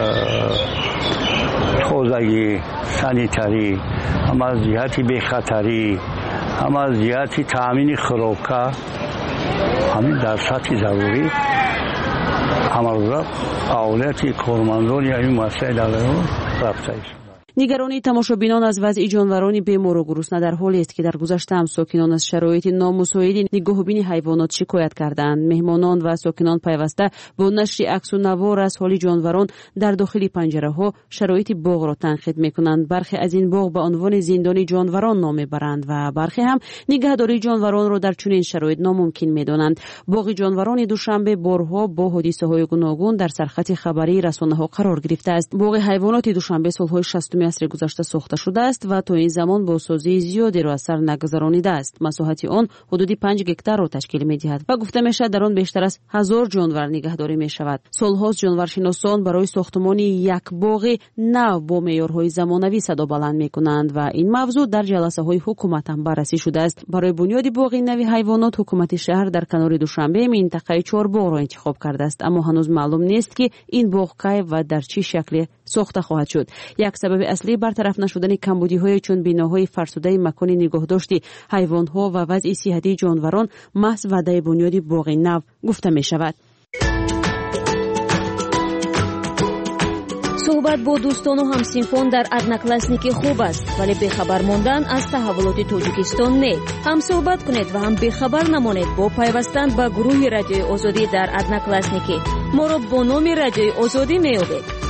تازگی سانیتری، هم از جهت بی‌خطری، هم از جهت تامین خوراک همین در سطح ضروری همراه اولویت کارمندان یا این مسئله دارند رابطه است. نگرانی تماشابینان از وضع جانوران بیمار و گرسنه در حالی است که در گذشته هم ساکنان از شرایط نامساعد نگاهبین حیوانات شکایت کردند. مهمانان و ساکنان پیوسته با نشر عکس و نوار از حال جانوران در داخل پنجره ها شرایط باغ را تنقید میکنند. برخی از این باغ به عنوان زندان جانوران نام میبرند و برخی هم نگهداری جانوران را در چنین شرایط ناممکن میدانند. باغ جانوران دوشنبه بارها با حادثه های گوناگون در سرخط خبری رسانه ها قرار گرفته است. باغ حیوانات دوشنبه سالهای شصت عصر گذشته ساخته شده است و تا این زمان با سازی زیادی را از سر نگذرانیده است. مساحت آن حدود پنج گکتار را تشکیل می‌دهد و گفته می‌شود در آن بیشتر از هزار جانور نگهداری می‌شود. سال‌هاست جانورشناسان برای ساختمان یک باغ نو با معیارهای زمانوی صدا بلند می‌کنند و این موضوع در جلسه‌های حکومت هم بررسی شده است. برای بنیاد باغ نو حیوانات حکومت شهر در کنار دوشنبه منطقه چهار باغ را انتخاب کرده است، اما هنوز معلوم نیست که این باغ کی و در چه شکل ساخته خواهد شد. یک سبب اصلی برطرف نشدن کمبودی‌های چون بناهای فرسوده مکان نگهداشت حیوانات و وضع صحتی جانوران محض وعده بنیاد باغ نو گفته می شود. صحبت با دوستان و همسینفان در ادناکلاسنیکی خوب است، ولی بخبر ماندن از تحولات تاجیکستان نه. هم صحبت کنید و هم بخبر نمانید با پیوستن به گروه رادیوی آزادی در ادناکلاسنیکی. ما را با نام رادیوی آزادی می‌یابید.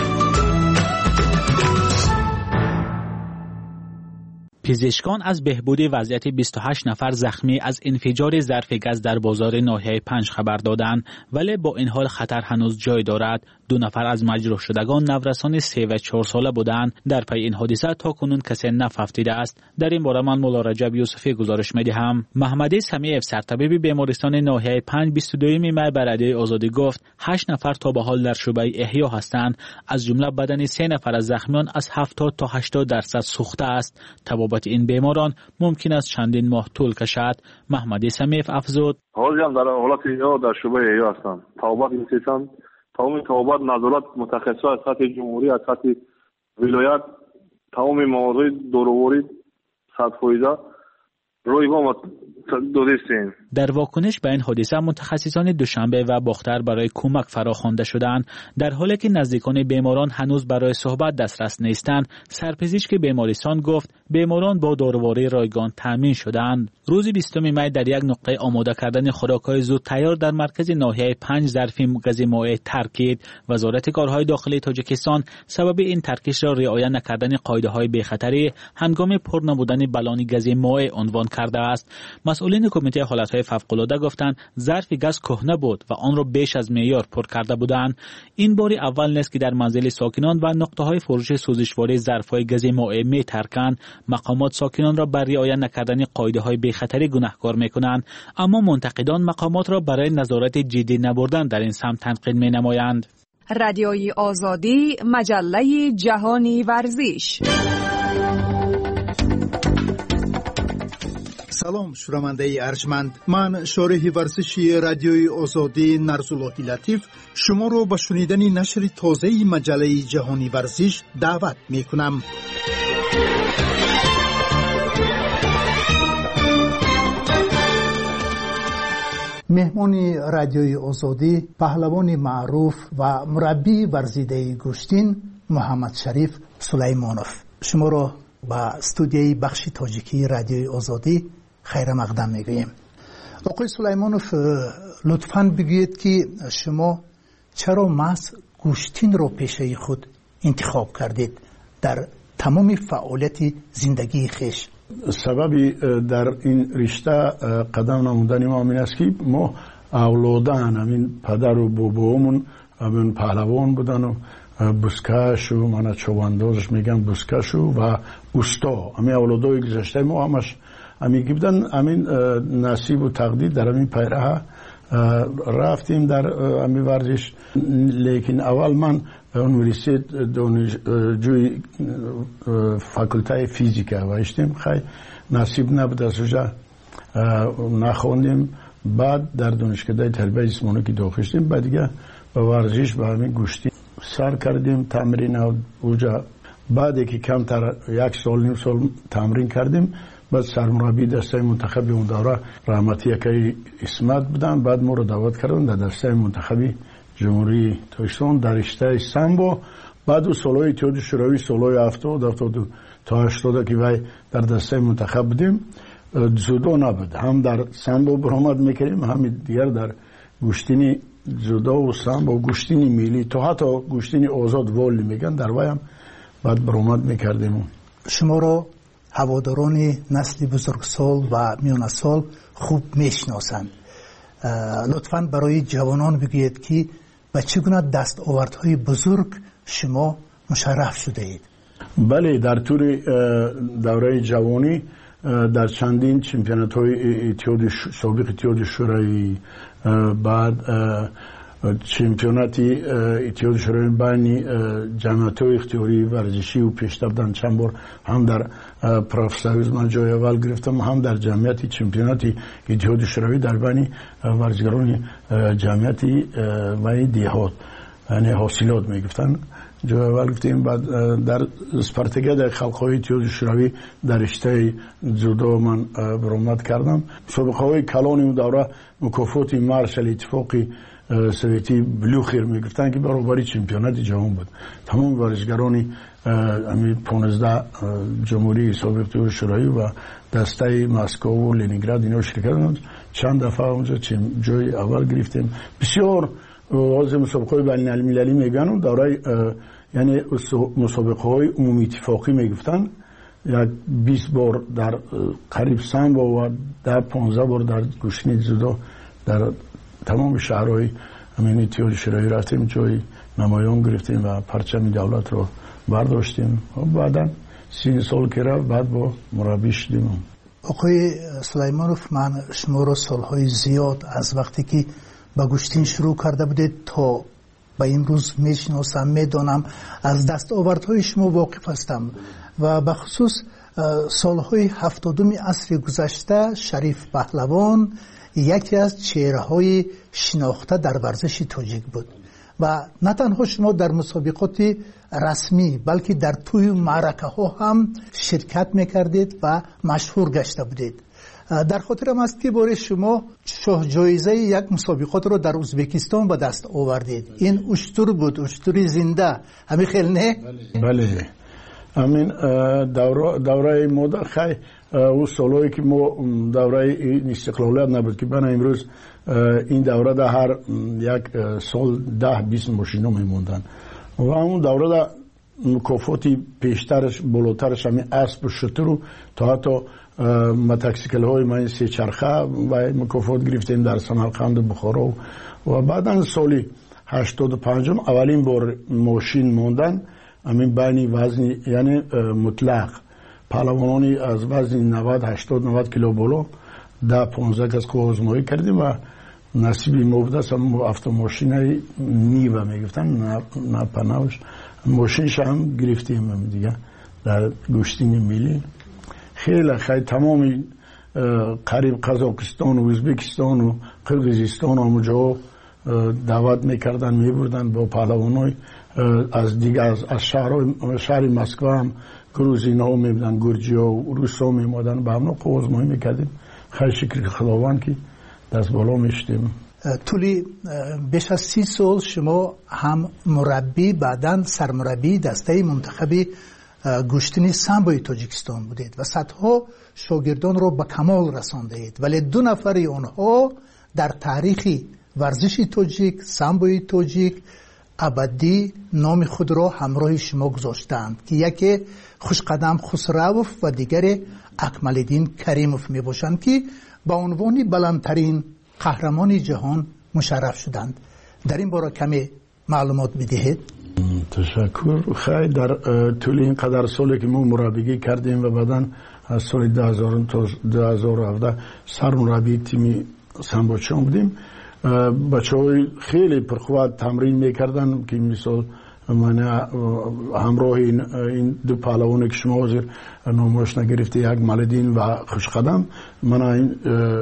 پزشکان از بهبود وضعیت بیست و هشت نفر زخمی از انفجار ظرف گاز در بازار ناحیه پنج خبر دادند، ولی با این حال خطر هنوز جای دارد. دو نفر از مجروح شدگان نورسان سه و چهار ساله بودند. در پی این حادثه تا کنون کسی نفهمیده است. در این باره من مولا رجب یوسفی گزارش می‌دهم. محمد سمیعف سرطبیب بیمارستان ناحیه پنج بیست و دو می بر رادیوی آزادی گفت هشت نفر تا به حال در شعبه احیا هستند، از جمله بدن سه نفر از زخمیان از هفتاد تا هشتاد درصد سوخته است. تبابت این بیماران ممکن است چندین ماه طول کشد. محمد سمیعف افزود: حاضر در حالت احیا در شعبه احیا هستند. تبابت می‌رسند. تمام تبابت نظارت متخصص از سطح جمهوری، از سطح ولایت، تمام موارد دوروری صد فیصد روی ما دادیم. در واکنش به این حادثه متخصصان دوشنبه و باختر برای کمک فراخوانده شدند. در حالی که نزدیکان بیماران هنوز برای صحبت دسترس نیستند، سرپزشک بیمارستان گفت بیماران با داروهای رایگان تامین شدند. روز بیستم می در یک نقطه آماده کردن خوراک‌های زود تیار در مرکز ناحیه پنج ظرف گاز مائع ترکید. وزارت کارهای داخلی تاجیکستان سبب این ترکیش را رعایت نکردن قاعده‌های بی‌خطری هنگام پر نبودن بلان گاز مائع عنوان کرده است. مسئولین کمیته حالتهای فوق‌العاده گفتند ظرف گاز کهنه بود و آن را بیش از معیار پر کرده بودند. این بار اول نیست که در منزل ساکنان و نقطه‌های فروش سوزشوار ظرف‌های گاز مائع می‌ترکند. مقامات ساکنان را بر رعایت نکردن قاعده‌های بی‌خطری گناهکار می‌کنند، اما منتقدان مقامات را برای نظارت جدی نبردن در این سمت تنقید می‌نمایند. رادیوی آزادی، مجله جهانی ورزش. سلام شنونده ارجمند، من شارح ورزشی رادیوی آزادی نرزالله لطیف شما رو به شنیدن نشر تازه مجله جهانی ورزش دعوت می کنم. مهمان رادیوی آزادی پهلوان معروف و مربی ورزیده گشتین محمد شریف سلیمانوف شما رو به استودیوی بخش تاجیکی رادیوی آزادی خیر مقدم میگوییم. آقای سلیمانوف لطفاً بگویید که شما چرا محض گوشتین رو پیشه خود انتخاب کردید در تمام فعالیت زندگی خیش؟ سببی در این رشته قدم نمودن ما این است که ما اولادان همین پدر و بابامون همین پهلوان بودن و بسکش و من چوباندازش میگم بسکش و اوستا، همین اولادای گذشته ما همش همین گفتن همین نصیب و تقدیر در همین پیراه رفتیم در همین ورزش. لیکن اول من یونیورسیت دانشجوی فاکولته فیزیک هستم، خیلی نصیب نبود از اونجا نخوندیم. بعد در دانشکده تربیت جسمانی که داخل شدیم، بعد دیگه به ورزش به همین گوشتی سر کردیم تمرین اونجا. بعد که کمتر یک سال نیم سال تمرین کردیم، بعد سرمربی دسته منتخب اون دوره رحمتی که اسمت بودن، بعد ما رو دعوت کردن در دسته منتخبی جمهوری تاجیکستان در رشته سامبو. بعد و سالهای اتحاد شوروی سالهای هفتاد هفتاد تا هشتاد که وای در دسته منتخب بودیم. جودو نبود، هم در سامبو برآمد میکردیم، هم دیگر در گوشتینی جودو و سامبو گوشتینی میلی تا حتی گوشتینی آزاد والی میگن در وایم بعد برآمد میکردیم. شما رو هواداران نسل بزرگسال و میانه سال خوب میشناسند. لطفاً برای جوانان بگویید که به چگونه دستاوردهای بزرگ شما مشرف شده اید؟ بله، در طول دوره جوانی در چندین چمپیونات های اتحاد سابق اتحاد شوروی، بعد چمپیوناتی اتحاد شوروی بین جمعیت های اختیاری ورزشی و پیشرفت چند بار هم در پروفسوریز من جای اول گرفتم، هم در جمعیت چمپیوناتی اتحاد شوروی در بین ورزشکاران جمعیتی و دیهات یعنی حاصلات میگفتن جای اول گفتیم. بعد در اسپارتاکیاد خلق‌های اتحاد شوروی در رشته جودو من برآمد کردم. سابقه های کلان اون دوره مکافات مارشال اتفاقی سویتی بلوخیر میگفتن که برابری چمپیونات جهان بود. تمام ورزشکاران امی پانزده جمهوری سابق اتحاد شوروی و دسته مسکو و لنینگراد اینا شرکت کردند. چند دفعه اونجا جای اول گرفتیم. بسیار از مسابقه بین المللی میگن دوره یعنی مسابقه های عمومی اتفاقی میگفتن یک بیست بار در قریب سه بار و ده پانزده بار در گوشنی جودو در تمام شهرهای همین اتحاد شوروی رفتیم، جای نمایان گرفتیم و پرچم دولت رو برداشتیم. بعدا سی سال که رفت بعد با مربی شدیم. آقای سلیمانوف، من شما رو سالهای زیاد از وقتی که با گوشتین شروع کرده بودید تا به این روز میشناسم، میدانم، از دستاوردهای شما واقف هستم و به خصوص سالهای هفتادم عصر گذشته شریف پهلوان یکی از چهره‌های شناخته در ورزش تاجیک بود و نه تنها شما در مسابقات رسمی بلکه در توی معرکه ها هم شرکت میکردید و مشهور گشته بودید. در خاطرم است که باره شما شاه جایزه یک مسابقات رو در ازبکستان به دست آوردید. این اشتر بود، اشتری زنده، همین خیلی نه؟ بله. همین دوره دوره مدت خیلی او سالهایی که ما دوره استقلالیت نبود که بنا امروز این دوره در هر یک سال ده بیست ماشینا میموندن و اون دوره در مکافاتی پیشترش بالاترش همین اسب و شتر رو تا حتی متکسیکل های ما این سه چرخه و مکافات گرفتیم در سمرقند بخارا و بعدا سالی هشتاد و پنجم اولین بار ماشین موندن همین بین وزن یعنی مطلق پهلوانانی از وزن نود هشتاد نود کیلو بالا ده پانزده گز آزمایی کردیم و نصیبی ما بوده است. هم автомاشین نیوه میگفتن، نه پناهش ماشینش هم گرفتیم دیگه در گوشتین ملی. خیلی خیلی تمامی قریب قزاقستان و ازبکستان و قرقیزستان همونجا دعوت میکردن میبردن با پهلوانای از دیگه از, از شهر شهر مسکو هم گروزینا ها میبودن، گرجی ها و روس ها میمادن به همنا آزمایی میکردیم. خیلی شکر خداوند که دست بالا میشتیم. طولی بیش از سی سال شما هم مربی بعداً سرمربی دسته منتخبی گوشتنی سامبوی تاجیکستان بودید و صدها شاگردان رو به کمال رساندید، ولی دو نفری آنها در تاریخ ورزش تاجیک سامبوی تاجیک ابدی نام خود را همراه شما گذاشتند که یکی خوشقدم خسروف و دیگر اکمالدین کریموف می باشند که با عنوان بلندترین قهرمان جهان مشرف شدند. در این باره کمی معلومات بدهید. تشکر. خیلی در طول این قدر سالی که ما مربیگی کردیم و بعدا از سال دو هزار تا دو هزار و هفده سرمربی تیم سامبوچان بودیم. بچه های خیلی پرخواد تمرین میکردن که مثال من همراه این, این دو پهلوانی که شما حاضر نامش نگرفته یک مالدین و خوشقدم، من این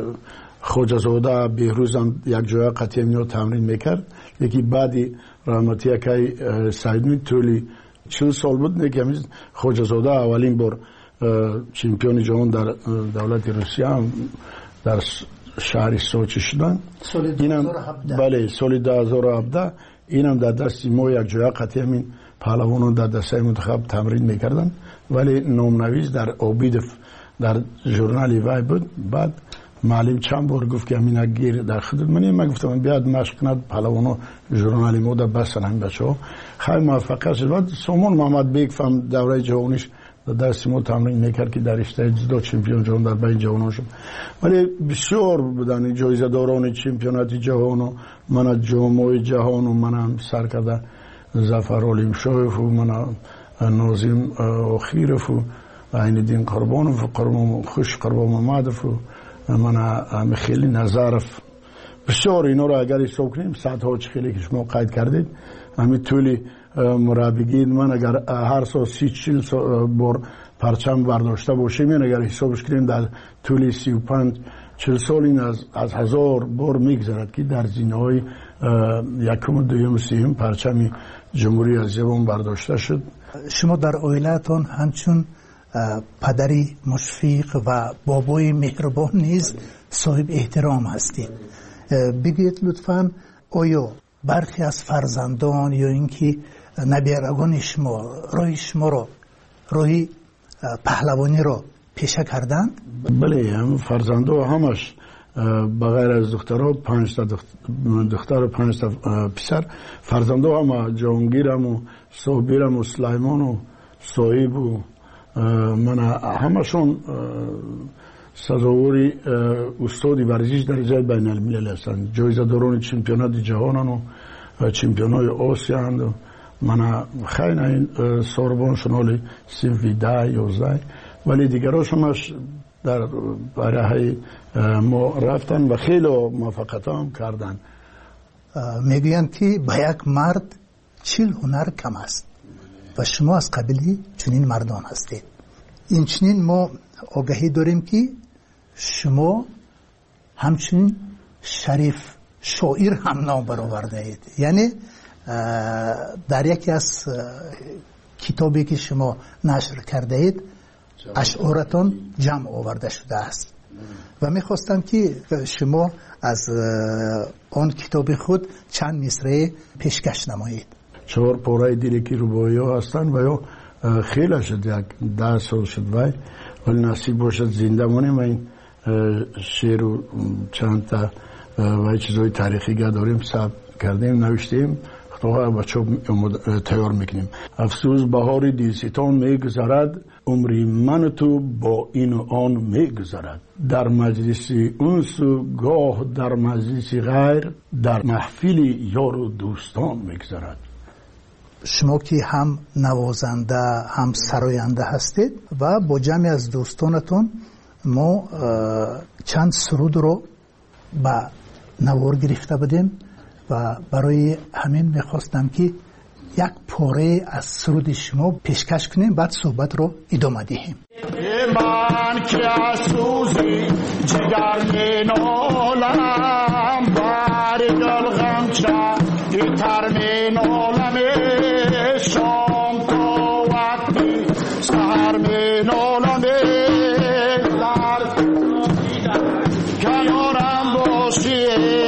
خوجزاده بهروزم یک جای قطعی میاد تمرین میکرد. یکی بعدی رحمتی که سعیدمی طولی چل سال بود نه که همیز خوجزاده اولین بار چمپیون جهان در دولت روسیه هم در شهر سوچی شدن. سال دو هزار و هفده. بله سال دو هزار و هفده اینم در دست ما یک جای قطعی همین پهلوانان در دسته منتخب تمرین میکردن، ولی نامنویس در آبید در ژورنال وای بود. بعد معلم چند بار گفت که همین گیر در خدمت منی، من گفتم بیاد مشق کند پهلوانا ژورنال ما در بسن هم بچه‌ها. خیلی موفق شد. بعد سامان محمد بیگ فهم دوره جهانیش در دست ما تمرین میکرد که در رشته جودو چمپیون جهان در بین جهان شد. ولی بسیار بودن جایزه داران چمپیونات جهان و من جامعه جهان و من سر کرده ظفر علیم شایف و من ناظم آخیرف و عین دین قربانوف و قربان خوش قربان محمدف و من خیلی نظرف. بسیار اینا رو اگر حساب کنیم صدها چه خیلی که شما قید کردید همین طولی مربیگی من اگر هر سال سی چل بار پرچم برداشته باشیم، این اگر حسابش کنیم در طول سی و پنج چل سال این از, از هزار بار میگذرد که در زینه های یکم و دویم و سیوم پرچم جمهوری اسلامی برداشته شد. شما در عائلتان همچون پدری مشفق و بابای مهربان نیز صاحب احترام هستید. بگید لطفاً آیا برخی از فرزندان یا اینکه نبیرگان شما راه شما را راهی پهلوانی را پیشه کردند؟ بله، هم فرزندا همش بغیر از دخترها پنج تا دختر و پنج تا پسر، فرزندا هم جهانگیرم و صابرم و سلیمان و صاحب و من همشون سزاوری استادی ورزش در جای بین الملل هستند. جایزه داران چمپیونات جهانن و چمپیونات آسیا اند. من خیلی این سوربون شنالی سیمفی ده یازده، ولی دیگرش همش در برای ما رفتن و خیلی موفقیت هم کردن. میگویند که با یک مرد چل هنر کم است و شما از قبیلی چنین مردان هستید. این چنین ما آگاهی داریم که شما همچنین شریف شاعر هم نام برآورده اید. یعنی در یکی از کتابی که شما نشر کرده اید اشعارتان جمع آورده شده است و میخواستم که شما از آن کتاب خود چند مصرع پیشکش نمایید. چهار پاره دیلکی روبایی ها هستن و یا خیلی شد، یک ده سال شد وای، ولی نصیب باشد زنده مانیم و این شعر و چند تا و چیزهای تاریخی که داریم ثبت کردیم نوشتیم، خطاها بچه تیار میکنیم. افسوس بهار دیلستان میگذرد، عمری من تو با این و آن میگذرد. در مجلس انس و گاه در مجلس غیر، در محفل یار و دوستان میگذرد. شما که هم نوازنده هم سراینده هستید و با جمعی از دوستانتون ما چند سرود رو به نوار گرفته بدیم و برای همین میخواستم که یک پاره از سرود شما پیشکش کنیم، بعد صحبت رو ادامه دهیم. من که از سوزی جگر می نالم، بر دل غمچه تر می نالم، شام تا وقتی سهر می نالم، کنارم باشی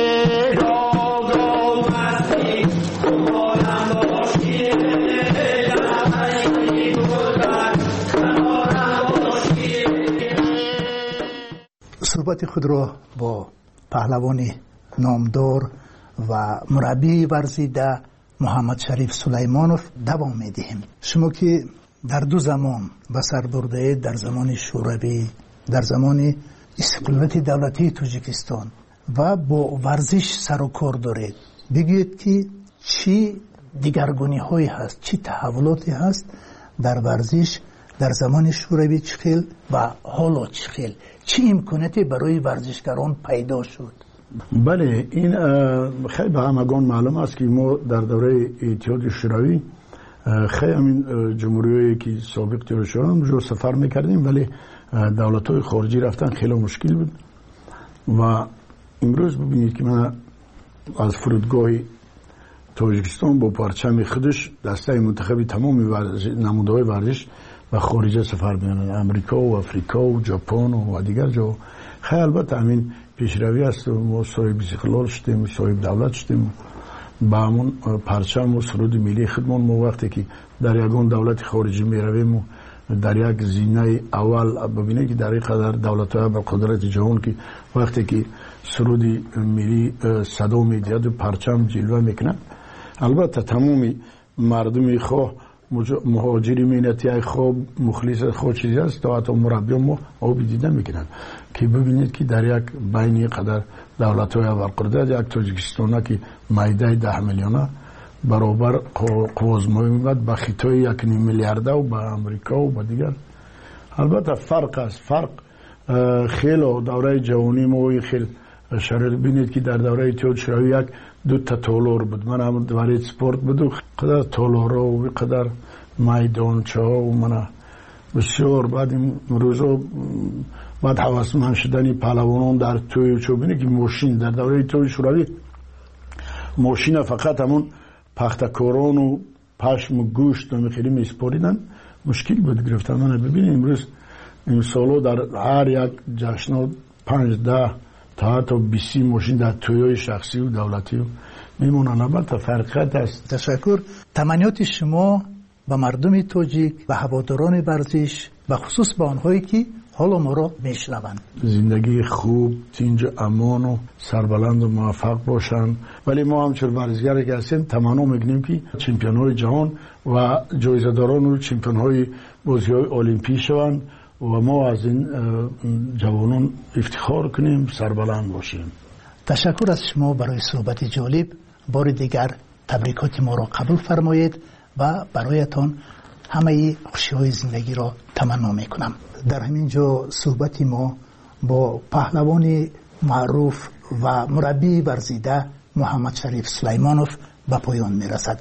صحبت خود را با پهلوان نامدار و مربی ورزیده محمد شریف سلیمانوف دوام میدهیم. شما که در دو زمان بسر برده اید، در زمان شوروی، در زمان استقلالیت دولتی تاجیکستان و با ورزش سر و کار دارید، بگید که چی دیگرگونی هایی هست، چی تحولاتی هست در ورزش در زمان شوروی چخیل و حالا چخیل، چی امکاناتی برای ورزشکاران پیدا شد؟ بله، این خیلی به همگان معلوم است که ما در دوره اتحاد شوروی خیلی همین جمهوریایی که سابق تیر شدن جو سفر میکردیم، ولی دولت‌های خارجی رفتن خیلی مشکل بود و امروز ببینید که من از فرودگاه تاجیکستان با پرچم خودش دسته منتخبی تمام نمودهای ورزش و خارجه سفر می‌کنند، امریکا و افریقا و ژاپن و دیگر جا. خیلی البته همین پیشروی است و ما صاحب استقلال شدیم، صاحب دولت شدیم، با همون پرچم و سرود ملی خودمان. ما وقتی که در یگان دولت خارجی میرویم در یک زینه اول ببینید که در این قدر دولت‌های با قدرت جهان که وقتی که سرود ملی صدا می‌دهد و پرچم جلوه میکنند، البته تمامی مردمی خواه مهاجری مینتی های خواب مخلص خود چیزی است تا حتی مربی ما او دیده میکنند که ببینید که در یک بین قدر دولت های اول قدرت یک تاجیکستان که مایده ده میلیونه برابر قوازمایی میبود با خیتای یک نیم میلیارده و با امریکا و با دیگر. البته فرق است، فرق خیلی دوره جوانی ما خیلی شرایط بینید که در دوره اتحاد شوروی یک دو تا تالار بود. من هم دوره سپورت بود و قدر تالارا و قدر میدانچه ها و من بسیار بعد این روزا بعد هوسمند شدنی پهلوانان در توی چوبینی که ماشین در دوره اتحاد شوروی ماشین فقط همون پختکاران و پشم و گوشت و خیلی میسپاریدن، مشکل بود گرفتن. من ببینید امروز این سالو در هر یک جشن پنج ده تا حتی بیسی ماشین در تویای شخصی و دولتی و میمونن. البته فرقیت است. تشکر. تمنیات شما به مردم تاجیک و هواداران ورزش و خصوص به آنهایی که حالا ما را میشنوند زندگی خوب، اینجا امان و سربلند و موفق باشند. ولی ما همچون ورزشگر که هستیم تمنا میگنیم که چمپیون های جهان و جایزه داران و چمپیون های بازی های المپی شوند و ما از این جوانان افتخار کنیم، سربلند باشیم. تشکر از شما برای صحبت جالب. بار دیگر تبریکات ما را قبول فرمایید و برایتان همه خوشی‌های زندگی را تمنا میکنم. در همین جا صحبت ما با پهلوان معروف و مربی ورزیده محمد شریف سلیمانوف به پایان میرسد.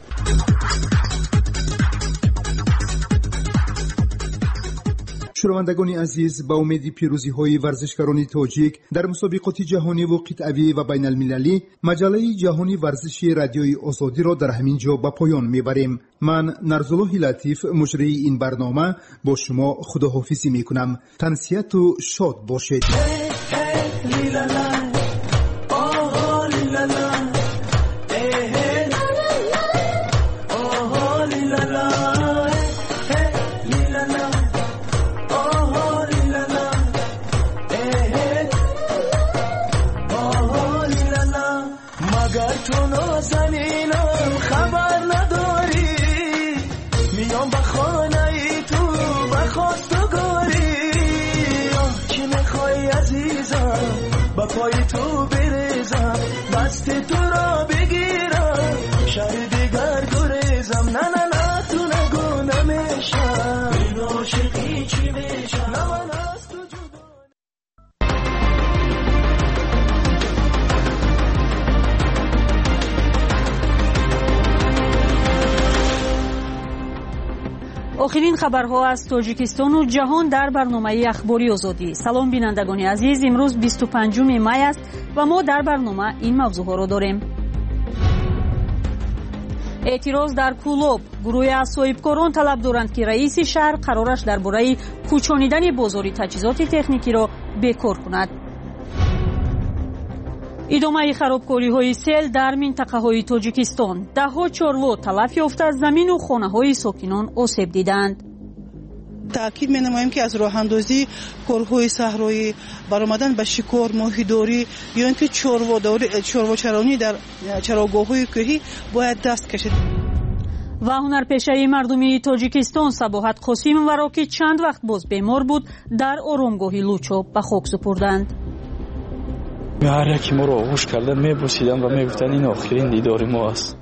شنوندگان عزیز، با امید پیروزی های ورزشکاران تاجیک در مسابقات جهانی و قطعی و بین المللی، مجله جهانی ورزشی رادیوی آزادی را در همین جا به پایان میبریم. من نرزالله لطیف مجری این برنامه با شما خداحافظی میکنم. تنسیت و شاد باشید. پای تو بریزم، دست تو را بگیرم، شهر دیگر گریزم. نه نه نه تو نگو نمیشم، این عاشقی چی میشم، نه من از تو جدا. آخرین خبرها از تاجیکستان و جهان در برنامه اخباری آزادی. سلام بینندگان عزیز، امروز بیست و پنجم می است و ما در برنامه این موضوعها را داریم. اعتراض در کولوب. گروه از صاحبکاران طلب دارند که رئیس شهر قرارش درباره کوچانیدن بازار تجهیزات تکنیکی را بکار کند. ادامه خرابکاری های سیل در منطقه های تاجیکستان. ده ها چاروا تلف یافته از زمین و خانه های ساکنان آسیب دیدند. تأکید می نماییم که از راه اندازی کارهای صحرایی برآمدن به شکار، ماهیداری یا اینکه چارواچرانی در چراگاه‌های کوهی باید دست کشید. و هنرپیشه مردمی تاجیکستان صباحت قاسم ورا که چند وقت باز بیمار بود در آرامگاه لوچو به خاک سپردند. هر یکی ما رو آغوش کردن، میبوسیدن و میگفتن این آخرین دیدار ما است.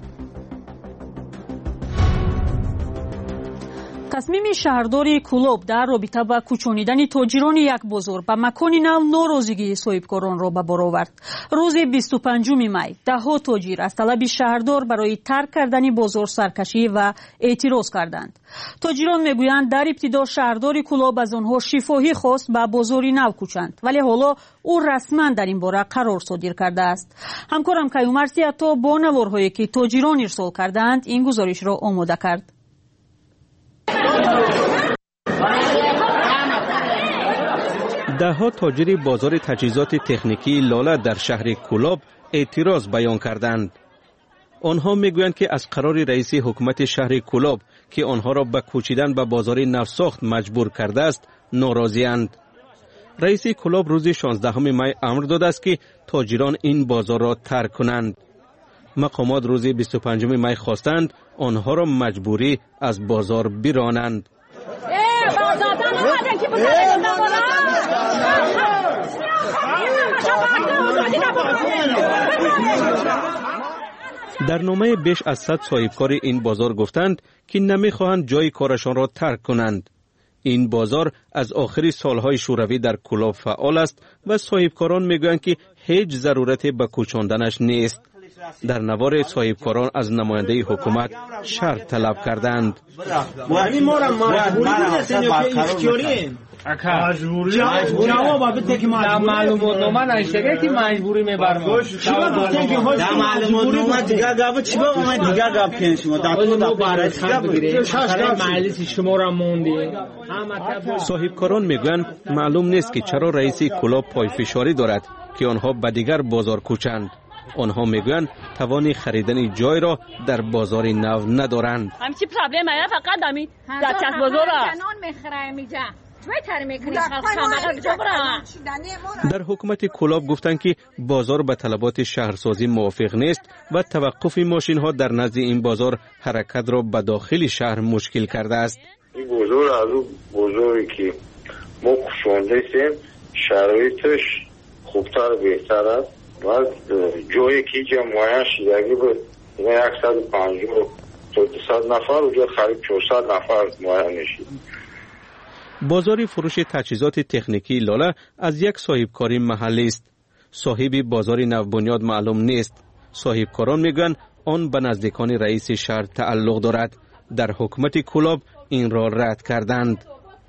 تصمیم شهرداری کولوب در رابطه با کوچانیدن تاجران یک بازار به مکان نو ناراضگی صاحبکاران را به بار آورد. روز بیست و پنجم می ده ها تاجر از طلب شهردار برای ترک کردن بازار سرکشی و اعتراض کردند. تاجران میگویند در ابتدا شهرداری کولوب از آنها شفاهی خواست به بازاری نو کوچند، ولی حالا او رسما در این باره قرار صادر کرده است. همکارم کیومر سیاتا با نوارهایی که تاجران ارسال کردند این گزارش را آماده کرد. ده ها تاجر بازار تجهیزات تکنیکی لاله در شهر کولوب اعتراض بیان کردند. آنها میگویند که از قرار رئیس حکومت شهر کولوب که آنها را به کوچیدن به بازار نوساخت مجبور کرده است ناراضی‌اند. رئیس کولوب روز شانزدهم می امر داده است که تاجران این بازار را ترک کنند. مقامات روز بیست و پنجم می خواستند آنها را مجبوری از بازار برانند. در نامه بیش از صد صاحبکار این بازار گفتند که نمیخواهند جای کارشان را ترک کنند. این بازار از آخر سالهای شوروی در کولوب فعال است و صاحبکاران میگویند که هیچ ضرورتی به کوچاندنش نیست. در نوار صاحبکاران از نماینده حکومت شرط طلب کردند. جواب بده که معلومات نامه نشده که مجبوری میبرم. شما گفتین که هاش معلومات نامه دیگه گاب چی با ما دیگه گاب کنیم شما در تو برای خراب بگیرید. مجلس شما را موندی. صاحبکاران میگویند معلوم نیست که چرا رئیس کلاب پای فشاری دارد که آنها به دیگر بازار کوچند. آنها میگویند توان خریدن جای را در بازار نو ندارند. همچی پرابلم است فقط دمی در چت بازار نان میخره میجا. در حکومت کلاب گفتند که بازار به طلبات شهرسازی موافق نیست و توقف ماشین ها در نزد این بازار حرکت را به داخل شهر مشکل کرده است. این بازار از اون بازاری که ما کشانده هستیم شرایطش خوبتر و بهتر است و جایی که جمعیت شدگی بود صد و پنجاه تا دویست نفر و جا خرید چهارصد نفر معین نشید. بازار فروش تجهیزات تکنیکی لاله از یک صاحبکاری محلی است. صاحب بازار نوبنیاد معلوم نیست. صاحبکاران میگن آن به نزدیکان رئیس شهر تعلق دارد. در حکومت کلاب این را رد کردند.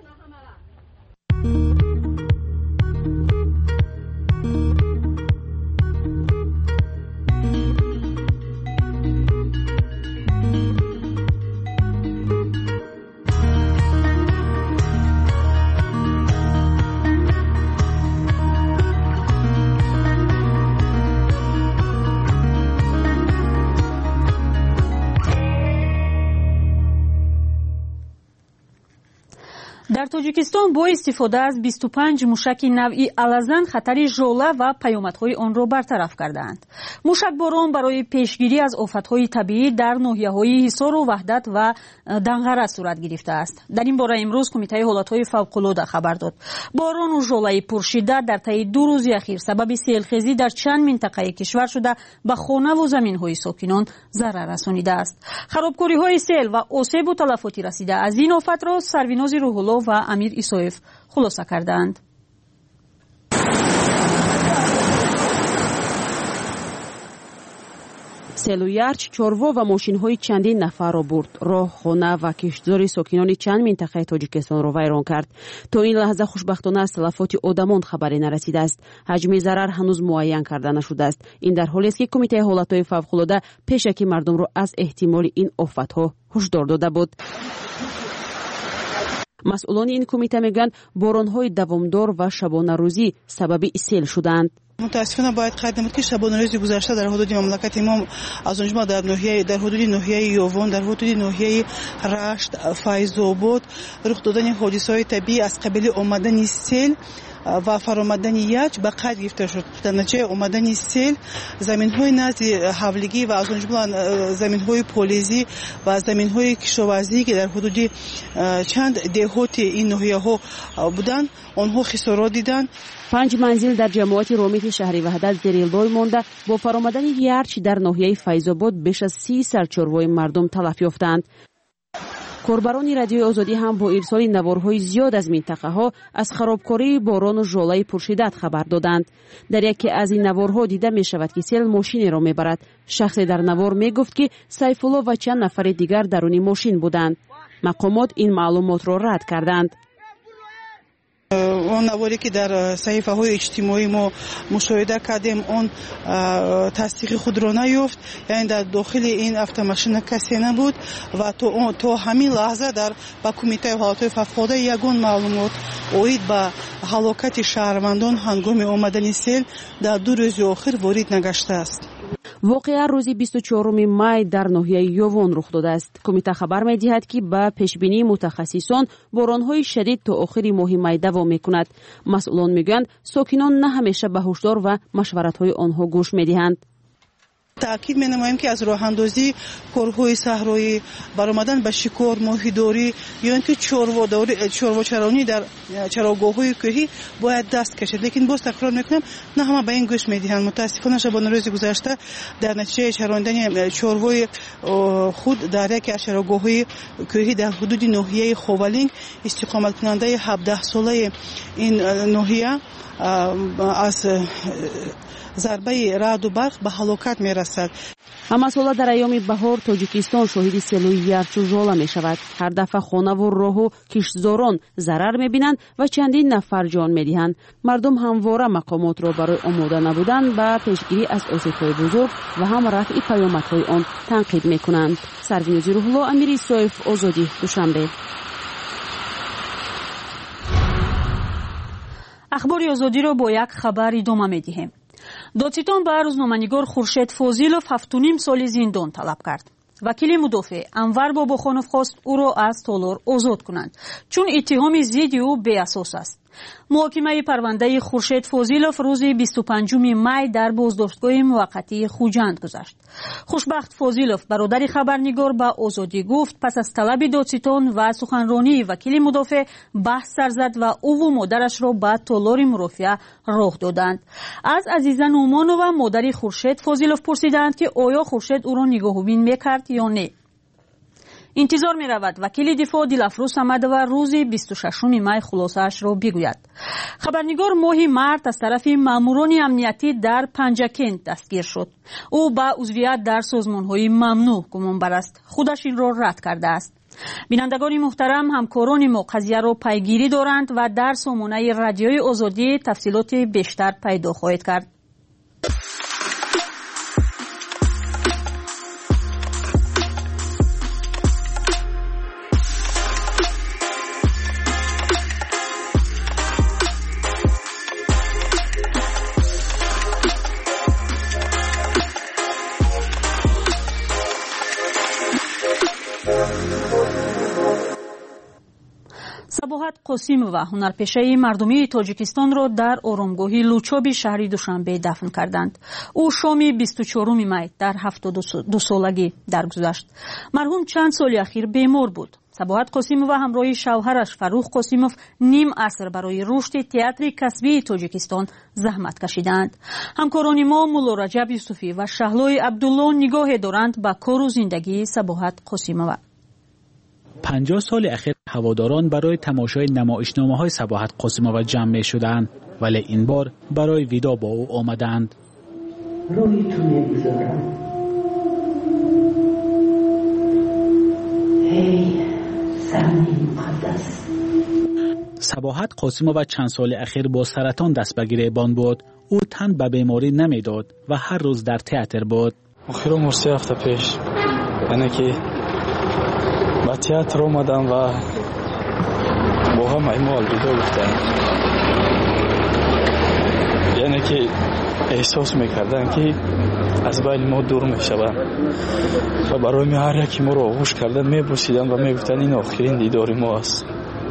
در تاجیکستان با استفاده از بیست و پنج موشک نوعی الازن خطر ژوله و پیامدهای آن را برطرف کردند. موشکباران برای پیشگیری از آفتهای طبیعی در ناحیه‌های حصار و وحدت و دنغره صورت گرفته است. در این باره امروز کمیته حالتهای فوق‌العاده خبر داد. باران و ژوله پرشدت در طی دو روز اخیر سبب سیلخیزی در چند منطقه کشور شده به خانه و زمین‌های ساکنان ضرر رسانیده است. خرابکاری‌های سیل و آسیب و تلفاتی رسیده از این آفت را سروناز روح‌الله و امیر ایسایف خلاصه کردند. سیل و یرچ چاروا و ماشین‌های چندین نفر را برد. راه، خانه و کشتزار ساکنان چند منطقه تاجیکستان را ویران کرد. تا این لحظه خوشبختانه از تلفات آدمان خبری نرسیده است. حجم ضرر هنوز معین کرده نشده است. این در حالی است که کمیته حالتهای فوق‌العاده پیشکی مردم را از احتمال این آفت‌ها هشدار داده بود. مسئولان این کمیته میگن باران‌های دوامدار و شبانه روزی سبب سیل شدند. متاسفانه باید قید نمود که شبانه روز گذشته در حدود مملکت ما از اونجا در ناحیه در حدود ناحیه یوون در حدود ناحیه رشت فیض‌آباد رخ دادن حادثه‌های طبیعی از قبیل آمدن سیل و فرآمدن یخ به قید گرفته شد. در نتیجه آمدن سیل زمین‌های نزد حولگی و از اونجا زمین‌های پولیزی و زمین‌های کشاورزی که در حدود چند دهات این ناحیه‌ها بودن آنها خسارات دیدند. پنج منزل در جماعت رومیت شهری وحدت زیرالبار مانده. با فرآمدن یرچ در ناحیه فیض‌آباد بیش از سی سرچاروای مردم تلف یافتند. کاربران رادیوی آزادی هم با ارسال نوارهای زیاد از منطقه ها از خرابکاری باران و ژوله پرشدت خبر دادند. در یکی از این نوارها دیده می شود که سیل ماشین را می برد. شخصی در نوار می گفت که سیفالله و چند نفر دیگر درون ماشین بودند. مقامات این معلومات را رد کردند. اون نواری که در صحیفه های اجتماعی ما مشاهده کردیم اون تصدیق خود را نیافت، یعنی در داخل این автомашина کسی نبود و تو تو همین لحظه در با کمیته حالات فوق‌العاده یگان معلومات اوید به هلاکت شهروندان هنگام آمدن سیل در دو روز آخر وارد نگشته است. واقعا روز بیست و چهارم مای در ناحیه یوون رخ داده است. کمیته خبر می‌دهد که با پیشبینی متخصصان باران‌های شدید تا آخر ماه می دوام می‌کند. مسئولان میگویند ساکنان نه همیشه به هشدار و مشورت‌های آنها گوش می‌دهند. تأکید می‌نماییم که از راه اندازی کارهای صحرایی برآمدن به شکار، ماهیداری یا اینکه چرواداری، چروچرانی در چراگاه‌های کوهی باید دست کشید. لیکن باز تکرار می‌کنم نه همه به این گوش می‌دهند. متأسفانه شبانه روز گذشته در نتیجه چراندن چروای خود در یک از چراگاه‌های کوهی در حدود ناحیه خوالینگ استقامت کننده هفده ساله این ناحیه аз зарбаи раъду барқ ба ҳалокат мерасад. ҳама сола дар айёми баҳор тоҷикистон шоҳиди селӯи ярчу жола мешавад. ҳар дафъа хонаву роҳу киштзорон зарар мебинанд ва чандин нафар ҷон медиҳанд. мардум ҳамвора мақомотро барои омода набудан ба пешгирӣ аз осебҳои бузург ва ҳам рафъи паёмадҳои он танқид мекунанд. сарвинӯзи рӯҳулло, амири исоев, озодӣ, душанбе. ахбори озодиро бо як хабар идома медиҳем. додситон ба рӯзноманигор хуршед фозилов ҳафтуним соли зиндон талаб кард. вакили мудофеъ Анвар Бобохонов хост ӯро аз толор озод кунанд, чун иттиҳоми зидди ӯ беасос аст. муҳокимаи парвандаи хуршед фозилов рӯзи бисту панҷуми май дар боздоштгоҳи муваққатии хуҷанд гузашт. хушбахт фозилов, бародари хабарнигор, ба озодӣ гуфт пас аз талаби додситон ва суханронии вакили мудофеъ баҳс сар зад ва ӯву модарашро ба толори мурофиа роҳ доданд. аз Азиза Нӯмонова, модари хуршед Фозилов, пурсиданд ки оё хуршед ӯро нигоҳубин мекард ё не. интизор меравад вакили дифоъ Дилафрӯз Самадова рӯзи бисту шашуми май хулосаашро бигӯяд. хабарнигор моҳи март аз тарафи маъмурони амниятӣ дар Панҷакент дастгир шуд. ӯ ба узвият дар созмонҳои мамнӯъ гумонбар аст. худаш инро рад кардааст. бинандагони муҳтарам, ҳамкорони мо қазияро пайгирӣ доранд ва дар сомонаи радиои Озодӣ тафсилоти бештар пайдо хоҳед кард. сабоҳат қосимова, ҳунарпешаи мардумии Тоҷикистонро дар оромгоҳи Лучоби шаҳри Душанбе дафн карданд. ӯ шоми бисту чоруми май дар ҳафтоду дусолагӣ даргузашт. марҳум чанд соли ахир бемор буд. сабоҳат Қосимова ҳамроҳи шавҳараш Фарух Қосимов ним аср барои рушди театри касбии Тоҷикистон заҳмат кашиданд. ҳамкорони мо Мулло Раҷаб Юсуфӣ ва Шаҳлои Абдулло нигоҳе доранд ба кору зиндагии Сабоҳат Қосимова. پنجاه سال اخیر هواداران برای تماشای نمایشنامه‌های سباحت قاسمova جمع می‌شدند، ولی این بار برای ویدا با او آمدند. روی تو می‌گذارم. ای زمین مقدس. سباحت قاسمova چند سال اخیر با سرطان دست به گریبان بود. او تن به بیماری نمیداد و هر روز در تئاتر بود. آخر عمر سه هفته پیش یعنی که با تئاتر اومدم و با همه ما الوداع گفتم. یعنی که احساس میکردن که از بین ما دور میشوند و برای ما هر یکی ما رو آغوش کردن میبوسیدن و میگفتن این آخرین دیدار ما است.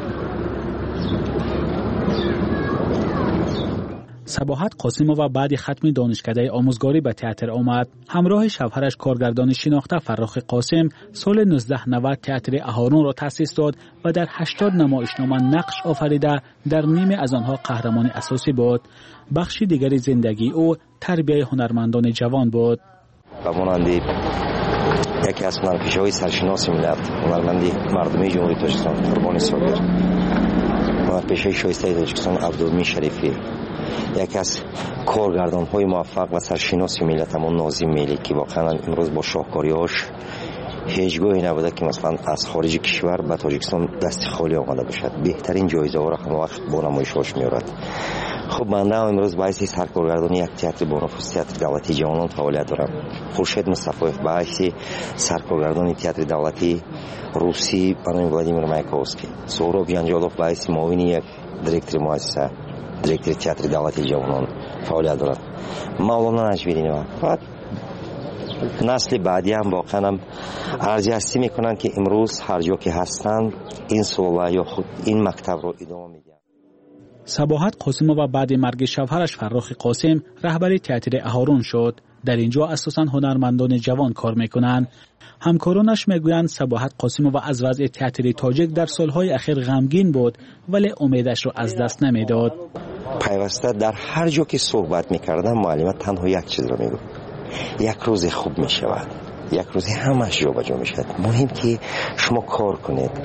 سباحت قاسمova بعد ختم دانشکده آموزگاری به تئاتر آمد. همراه شوهرش کارگردان شناخته فرخ قاسم سال نوزده نود تئاتر اهارون را تأسیس داد و در هشتاد نمایشنامه نقش آفریده در نیمه از آنها قهرمان اساسی بود. بخشی دیگر زندگی او تربیت هنرمندان جوان بود. به مانند یکی از هنرپیشه‌های سرشناس ملت، هنرمندی مردمی جمهوری تاجیکستان قربانی صابر، هنرپیشه شایسته تاجیکستان عبدالمی شریفی، یکی از کارگردان‌های موفق و سرشناس ملتمون ناظم ملی که واقعا امروز با شاهکاری‌هاش هیچگاهی نبوده که مثلا از خارج کشور به تاجیکستان دست خالی آمده باشد. بهترین جایزه ها را همه وقت با نمایش‌هاش می‌آورد. خب من امروز باعث سرکارگردانی یک تئاتر با نفوذ تئاتر دولتی جوانان فعالیت دارم. خورشید مصطفی باعث سرکارگردانی تئاتر دولتی روسی بانوی ولادیمیر مایکوفسکی، سهراب جنجالوف باعث معاون یک دیرکتور مؤسسه دیرکتور تئاتر دولتی جوانان فعالیت دارد. مولانا نجمیرینова فقط نسل بعدی هم واقعا هم ارزیابی میکنن که امروز هر جا که هستند این سوال یا خود این مکتب رو ادامه میدن. سباحت قاسمova بعد مرگ شوهرش فرخ قاسم رهبر تئاتر اهارون شد. در اینجا اساساً هنرمندان جوان کار میکنند. همکارانش میگویند سباحت قاسمova از وضع تئاتر تاجیک در سالهای اخیر غمگین بود ولی امیدش را از دست نمیداد. پیوسته در هر جا که صحبت میکردم معلم تنها یک چیز را میگفت: یک روز خوب میشود، یک روز همش جا به جا میشود. مهم که شما کار کنید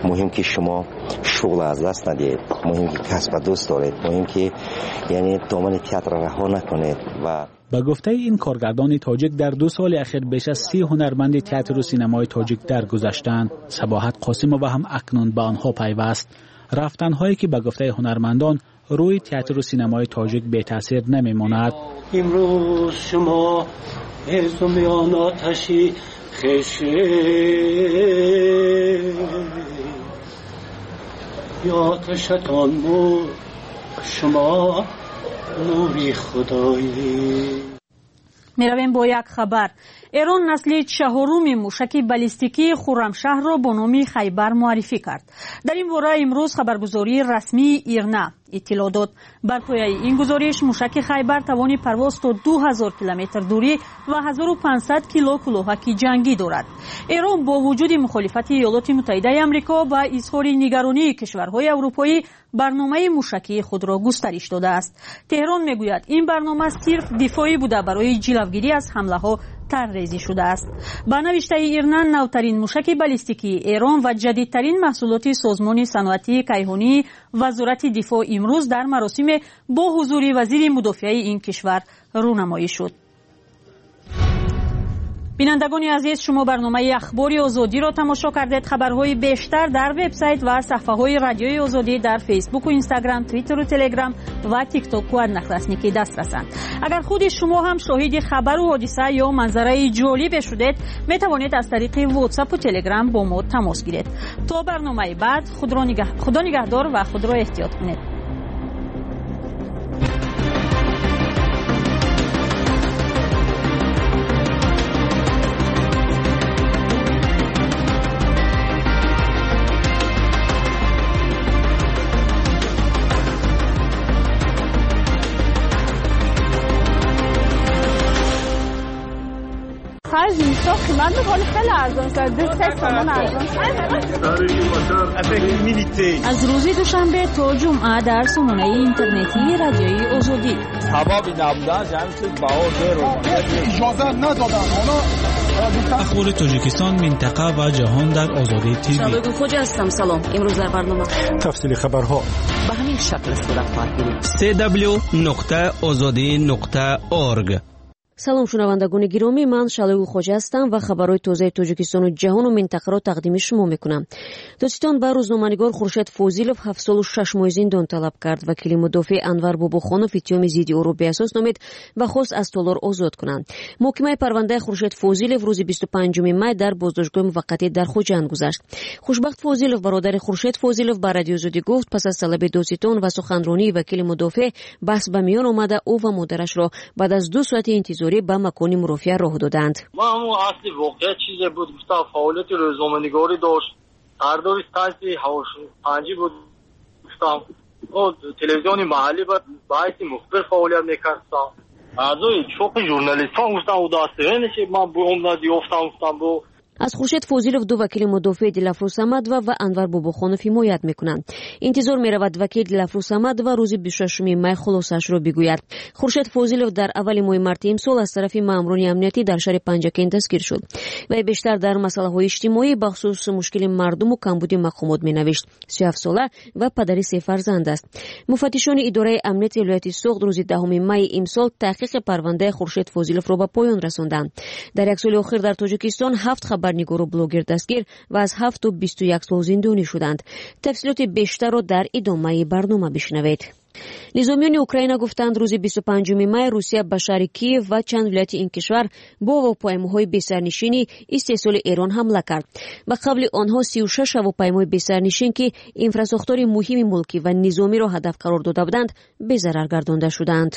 مهم که شما شغل از دست ندید، مهم که کسب دوست دارید، مهم که یعنی دامن تئاتر رها نکنید. و با گفته این کارگردان تاجیک در دو سال اخیر بیش از سی هنرمند تئاتر و سینمای تاجیک درگذشتند. صباحت قاسمова هم اکنون به آنها پیوست. رفتن‌هایی که با گفته هنرمندان روی تئاتر و سینمای تاجیک بی تاثیر نمیماند. امروز شما از میان آتشی خشه یا آتشتان نور، شما نوری خدایی. میرویم با یک خبر. ایران نسل چهارم موشک بالستیکی خرمشهر را با نام خیبر معرفی کرد. در این باره امروز خبرگزاری رسمی ایرنا اطلاع داد. بر پایه این گزارش موشک خیبر توان پرواز تا دو هزار کیلومتر دوری و هزار و پانصد کیلو کلاهک جنگی دارد. ایران با وجود مخالفت ایالات متحده آمریکا و اظهار نگرانی کشورهای اروپایی برنامه موشکی خود را گسترش داده است. تهران میگوید این برنامه صرف دفاعی بوده برای جلوگیری از حمله ها طرحریزی شده است. با نوشته ایرنا نوترین موشک بالستیکی ایران و جدیدترین محصولات سازمان صنعتی کیهانی وزارت دفاع امروز در مراسم با حضور وزیر مدافع این کشور رونمایی شد. بینندگان عزیز، شما برنامه اخبار آزادی را تماشا کردید. خبرهای بیشتر در وبسایت و صفحه‌های رادیوی آزادی در فیسبوک و اینستاگرام، توییتر و تلگرام و تیک تاک و نخرسنیکی دست رسند. اگر خود شما هم شاهد خبر و حادثه یا منظره جالب شدید، می توانید از طریق واتساپ و تلگرام با ما تماس گیرید. تا برنامه بعد خود را نگه... خدا نگهدار و خود را احتیاط کنید. خرج اینستا قیمت بخوری خیلی ارزان شد. سه تومن ارزان شد. از روز دوشنبه تا جمعه در سامانه اینترنتی رادیوی آزادی. هوا بی نبودن جمعیت باور رو اجازه ندادن. اخبار تاجیکستان، منطقه و جهان در آزادی تیوی. شالوی خوج هستم. سلام. امروز در برنامه تفصیل خبرها به همین شکل صورت خواهد گرفت. سی دبلیو نقطه آزادی نقطه اورگ. سلام شنوندگان گرامی، من شالوی خوج هستم و خبرهای تازه تاجیکستان و جهان و منطقه را تقدیم شما میکنم. دادستان با روزنامه‌نگار خورشید فوزیلوف هفت سال و شش ماه زندان طلب کرد. وکیل مدافع انور باباخانوف اتهام ضد او را به اساس نامید و خواست از تالار آزاد کنند. محکمه پرونده خورشید فوزیلوف روز بیست و پنجم می در بازداشتگاه موقتی در خوجند گذشت. خوشبخت فوزیلوف برادر خورشید فوزیلوف با رادیو آزادی گفت پس از طلب دادستان و سخنرانی وکیل مدافع بحث به میان آمده او و مادرش را بعد از دو ساعت انتظار به مکان مرافعه راه دادند. ما همون اصلی واقعیت چیزی بود. گفتم فعالیت روزنامه‌نگاری داشت. هردوی قصدی هواش پنجی بود. گفتم او تلویزیون محلی بود. باعث مخبر فعالیت میکردم. اعضای چوک ژورنالیستان گفتم او دسته نشه. من به اون دیافتم گفتم بو از خورشید فوزیلوف دو وکیل مدافع دلفروز صمد و و انور باباخانوف حمایت میکنند. انتظار میرود وکیل دلفروز صمد و روز بیست و ششم می خلاصش را بگوید. خورشید فوزیلوف در اول ماه مارت امسال از طرف ماموران امنیتی در شهر پنجکین دستگیر شد و بیشتر در مسائل اجتماعی بخصوص مشکل مردم و کمبود مقامات مینوشت. سی و هفت ساله و پدری سه فرزند است. مفتشان اداره امنیت ولایت سوخت روز دهم می امسال تحقیق پرونده خورشید فوزیلوف را به پایان رساندند. در یک سال اخیر در تاجیکستان هفت خبرنگار و بلاگر دستگیر و از هفت تا بیست و یک سال زندانی شدند. تفصیلات بیشتر را در ادامه برنامه بشنوید. نظامیان اوکراین گفتند روز بیست و پنجم می روسیه به شهر کیف و چند ولایت این کشور با هواپیماهای بی‌سرنشینی استحصال ایران حمله کرد. و قبل آنها سی و شش هواپیمای بی‌سرنشین که انفراستراکچور مهم ملکی و نظامی را هدف قرار داده بودند به ضرر گردانده شدند.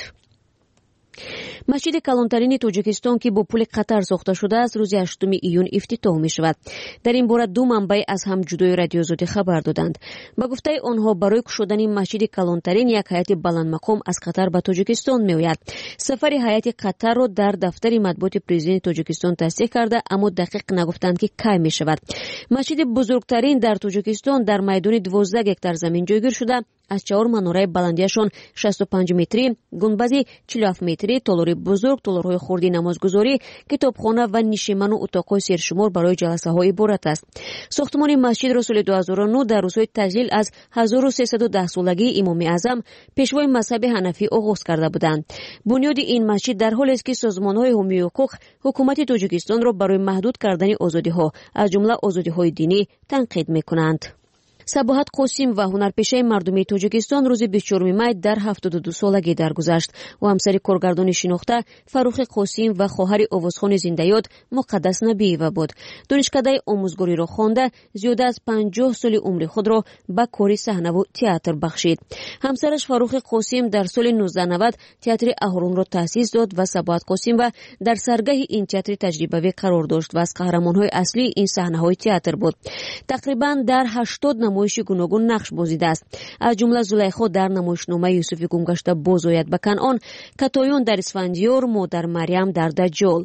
مسجد کلانترین تاجیکستان که با پول قطر ساخته شده است روز هشتم ایون افتتاح می شود. در این باره دو منبع از هم جدای رادیو آزادی خبر دادند. با گفته آنها برای کشودن مسجد کلانترین یک هیئت بلند مقام از قطر به تاجیکستان می آید. سفر هیئت قطر را در دفتر مطبوعات پرزیدنت تاجیکستان تصدیق کرده اما دقیق نگفتند که کی می شود. مسجد بزرگترین در تاجیکستان در میدان دوازده هکتار زمین جایگیر شده از чаҳор манораи баландиашон шасту панҷ метрӣ, гунбази чилу ҳафт метрӣ, толори бузург, толорҳои хурди намозгузорӣ, китобхона ва нишиману утоқҳои сершумор барои ҷаласаҳо иборат аст. сохтмони масҷидро соли ду ҳазору нӯ дар рӯзҳои таҷлил аз ҳазору сесаду даҳ солагии имоми аъзам пешвои мазҳаби ҳанафӣ оғоз карда буданд. бунёди ин масҷид дар ҳолест ки созмонҳои ҳумии ҳуқуқ ҳукумати Тоҷикистонро барои маҳдуд кардани озодиҳо, аз ҷумла озодиҳои динӣ танқид мекунанд. Сабоҳат Қосим ва ҳунарпешаи мардумии Тоҷикистон рӯзи бисту чорум май дар ҳафтоду ду солагӣ даргузашт. ӯ ҳамсари коргардони шинохта Фаррухи Қосим ва хоҳари овозхони зиндаёд Муқаддас Набиева буд. Донишкадаи омӯзгориро хонда, зиёда аз панҷоҳ соли умри худро ба кори саҳнаву театр бахшид. ҳамсараш Фаррухи Қосим дар соли нуздаҳ навад театри Аҳронро таъсис дод ва Сабоҳат Қосимова дар саргаҳи ин театри таҷрибавӣ қарор дошт ва аз қаҳрамонҳои аслии ин саҳнаҳои театр буд. Тақрибан дар ҳаштод намоиши гуногун нақш бозидааст. аз ҷумла Зулайхо дар намоишномаи Юсуфи гумгашта бозояд ба Канъон, Катоён дар Исфандиёр, Модар Марьям дар Даҷҷол.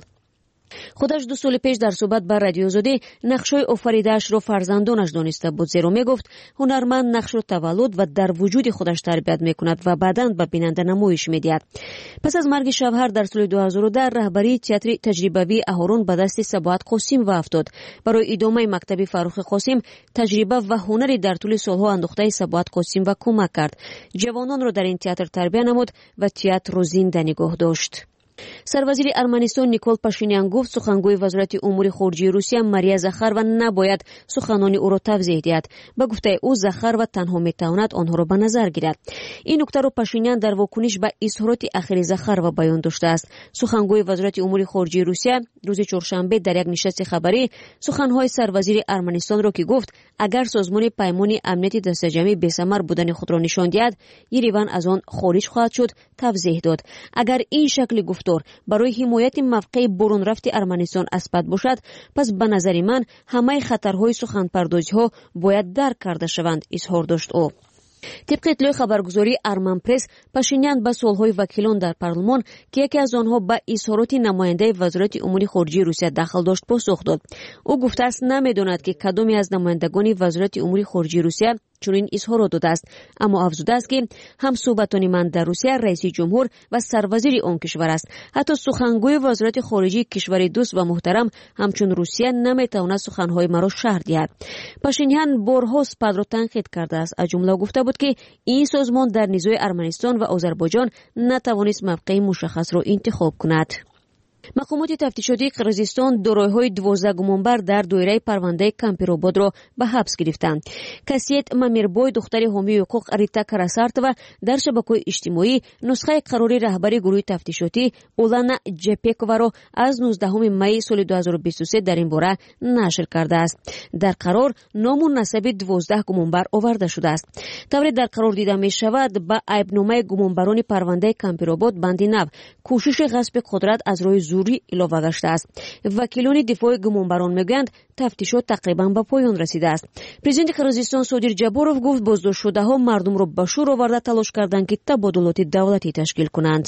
худаш ду соли пеш дар суҳбат ба Радиои Озодӣ нақшҳои офаридаашро фарзандонаш дониста буд, зеро мегуфт ҳунарманд нақшро таваллуд ва дар вуҷуди худаш тарбият мекунад ва баъдан ба бинанда намоиш медиҳад. пас аз марги Шавҳар дар соли ду ҳазору даҳ раҳбарии театри таҷрибавии Аҳорон ба дасти Сабоҳат Қосимова афтод. барои идомаи мактаби Фаррухи Қосим таҷриба ва ҳунари дар тӯли солҳо андохтаи Сабоҳат Қосимова кӯмак кард. ҷавононро дар ин театр тарбия намуд ва театрро зинда нигоҳ дошт. сарвазири Арманистон Никол Пашинян гуфт сухангӯи вазорати умури хориҷии Русия Мария Захарова набояд суханони ӯро тавзеҳ диҳад. ба гуфтаи ӯ Захарова танҳо метавонад онҳоро ба назар гирад. ин нуктаро Пашинян дар вокуниш ба изҳороти ахири Захарова баён доштааст. сухангӯи вазорати умури хориҷии Русия рӯзи чоршанбе дар як нишасти хабарӣ суханҳои сарвазири Арманистонро ки гуфт агар созмони паймони амнияти дастаҷамӣ бесамар будани худро нишон диҳад, Ереван аз он хориҷ хоҳад шуд, тавзеҳ дод. агар ин шакли гуфтор барои ҳимояти мавқеи боронрафти Арманистон аспад бошад, пас ба назари ман ҳамаи хатарҳои суханпардозиҳо бояд дарк карда шаванд, изҳор дошт ӯ. طبق اطلاع خبرگزاری ارمن پرس، پاشینیان با سالهای وکیلان در پارلمان که یکی از آنها با اظهارات نماینده وزارت امور خارجه روسیه دخل داشت پاسخ داد. او گفته است نمیداند که کدامی از نمایندگان وزارت امور خارجه روسیه چنین اظهارات داده است، اما افزوده است که هم صحبتان من در روسیه رئیس جمهور و سروزیر آن کشور است. حتی سخنگوی وزارت خارجه کشور دوست و محترم همچون روسیه نمیتواند سخنهای مرا شرح دهد. پاشینیان بارها سپاه را تنقید کرده است. از جمله گفته بود که این سازمان در نزاع ارمنستان و آذربایجان نتوانست موقع مشخص را انتخاب کند. مقامات تفتیشاتی قرقیزستان دارایی‌های دوازده گمانبر در دایره پرونده کمپیروباد را به حبس گرفتند. کسیت ممیربوی دختر حامی حقوق ریتا کراسارتова در شبکه‌های اجتماعی نسخه قراری رهبری گروه تفتیشاتی اولانا جپکова را از نوزدهم می سال دو هزار و بیست و سه در این باره نشر کرده است. در قرار نام و نسب دوازده گمانبر آورده شده است. طوری در قرار دیده می شود با عیبنامه گمانبران پرونده کمپیروباد بندی نو کوشش غصب قدرت از روی زوری علاوه گشته است. وکیلان دفاع گمانبران میگویند تفتیشات تقریبا به پایان رسیده است. پرزیدنت قرقیزستان صادر جبارов گفت بازداشت شده ها مردم را به شور آورده تلاش کردند که تبادلات دولتی تشکیل کنند.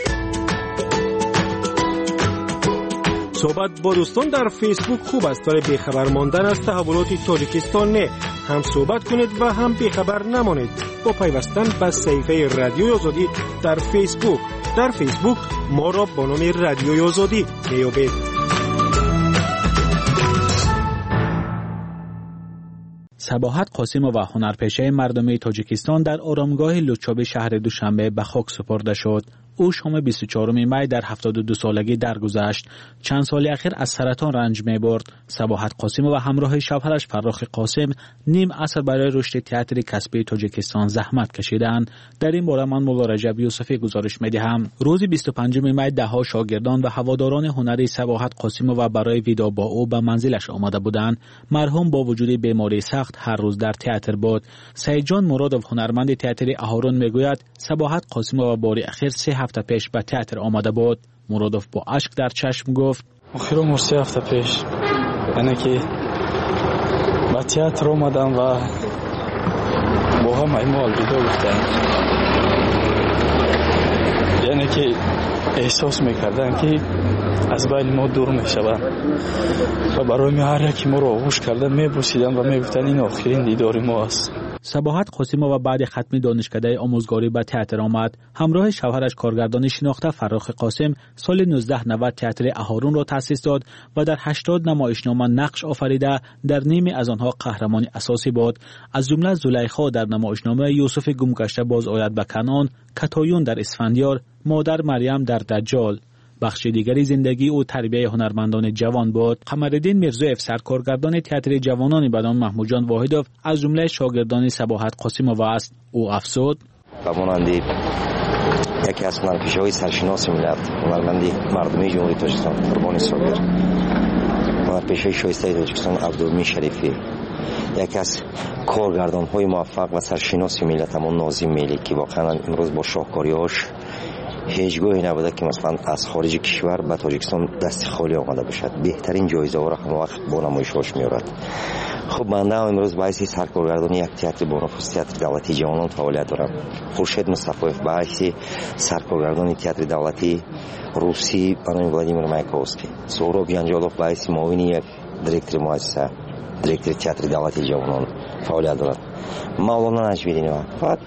صحبت با دوستان در فیسبوک خوب است ولی بیخبر ماندن از تحولات تاجیکستان نه. هم صحبت کنید و هم بیخبر نمانید با پیوستن به صفحه رادیوی آزادی در فیسبوک. در فیسبوک ما را با نام رادیوی آزادی میابید. سباحت قاسمova هنرپیشه مردمی تاجیکستان در آرامگاه لوچاب شهر دوشنبه به خاک سپرده شد. او شام بیست و چهارم می در هفتاد و دو سالگی درگذشت. چند سال اخیر از سرطان رنج می برد. سباحت قاسمova همراه شوهرش فرخ قاسم نیم عصر برای رشد تئاتر کسبی تاجیکستان زحمت کشیدند. در این باره من مولا رجب یوسفی گزارش می دهم. روز بیست و پنجم می ده ها شاگردان و هواداران هنری سباحت قاسمova برای ویدا با او به منزلش آمده بودند. مرحوم با وجود بیماری سخت هر روز در تئاتر بود. سعید جان مرادov هنرمند تئاتر اهارون میگوید سباحت قاسمova باری اخیر سه هفته پیش به تئاتر آمده بود. مرادov با اشک در چشم گفت آخر عمر سه هفته پیش یعنی که به تئاتر آمدم و با هم ایمال ویدا گفتم، یعنی که احساس میکردن که از بین ما دور میشوند و برای ما هر یکی ما رو آغوش کردن میبوسیدن و میگفتن این آخرین دیدار ما است. صباحت قاسمова بعد ختم دانشکده آموزگاری به تئاتر آمد. همراه شوهرش کارگردان شناخته فرخ قاسم سال نوزده نود تئاتر اهارون را تأسیس داد و در هشتاد نمایشنامه نقش آفریده، در نیمی از آنها قهرمان اساسی بود. از جمله زلیخا در نمایشنامه یوسف گمگشته باز آید به کنعان، کتایون در اسفندیار، مادر مریم در دجال. بخش دیگری زندگی او تربیت هنرمندان جوان بود. قمرالدین میرزایف سرکارگردان تئاتر جوانان به نام محمود جان واحدوف از جمله شاگردان صباحت قاسمова است. او افزود: به مانند یکی از هنرپیشه‌های سرشناس ملت، هنرمندی مردمی جمهوری تاجیکستان قربانی صابر، هنرپیشه شایسته تاجیکستان عبدالمی شریفی، یکی از کارگردان‌های موفق و سرشناس ملت همون ناظم ملی که واقعا امروز با شاهکاری‌هاش هیچگاهی نبوده که مثلا از خارج کشور به تاجیکستان دست خالی آمده باشد. بهترین جایزه ها را هم وقت با نمایش‌هاش می‌آورد. خب بنده امروز باعث سرکارگردانی یک تئاتر با نفوذ تئاتر دولتی جوانان فعالیت دارم. خورشید مصطفی‌ف باعث سرکارگردانی تئاتر دولتی روسی به نام ولادیمیر مایکوفسکی، سهراب جنجالوف باعث معاون یک دیرکتور مؤسسه دیرکتور تئاتر دولتی جوانان فعالیت دارد. مولانا نجمی‌دینова فقط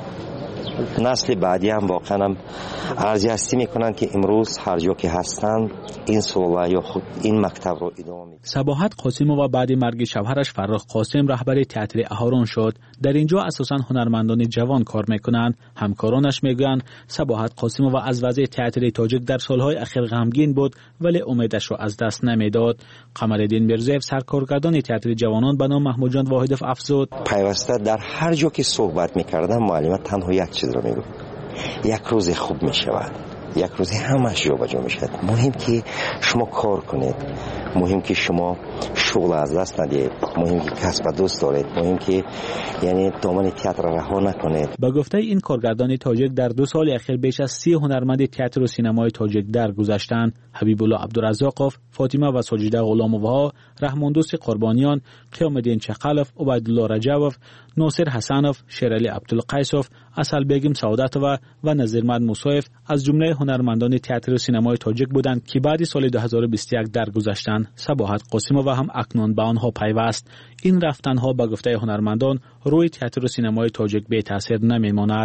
نسل بعدی هم واقعا هم ارزیابی میکنن که امروز هر جا که هستن این سلسله یا خود این مکتب رو ادامه میدن. صباحت قاسمova بعد مرگ شوهرش فرخ قاسم رهبر تئاتر اهارون شد. در اینجا اساساً هنرمندان جوان کار میکنند. همکارانش میگویند صباحت قاسمova از وضع تئاتر تاجیک در سالهای اخیر غمگین بود ولی امیدش را از دست نمیداد. قمرالدین میرزایف سرکارگردان تئاتر جوانان به نام محمود جان واحدوف افزود: پیوسته در هر جا که صحبت میکردم معلم تنها یک چیز رو میگفت: یک روز خوب میشود، یک روز همش جا بجا میشد. مهم که شما کار کنید، مهم که شما شغل از دست ندید، مهم که کسب دوست دارید، مهم که یعنی دامن تئاتر رها نکنید. با گفته این کارگردان تاجیک در دو سال اخیر بیش از سی هنرمند تئاتر و سینمای تاجیک درگذشتند. حبیب الله عبدالرزاقوف، فاطمه و ساجده غلاموها، رحماندوست قربانیان، قیام الدین چقلف، عبیدالله رجبوف، ناصر حسنوف، شیرعلی عبدالقیسوف، اصل بیگم سعادتova و نظیرمند موسویف از جمله هنرمندان تئاتر و سینمای تاجیک بودند که بعد سال دو هزار و بیست و یک درگذشتند. صباحت قاسمova هم اکنون به آنها پیوست. این رفتنها به گفته هنرمندان روی تئاتر و سینمای تاجیک بی تاثیر نمیماند.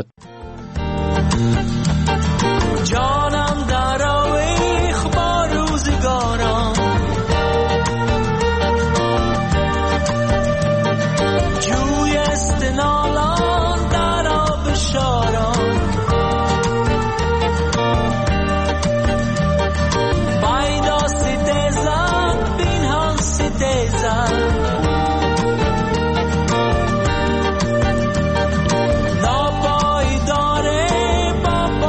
جانم در آویخ با روزگاران، جوی استنالان در آب شاران، بایدا ستیزن بینهان ستیزن، ناپایداره با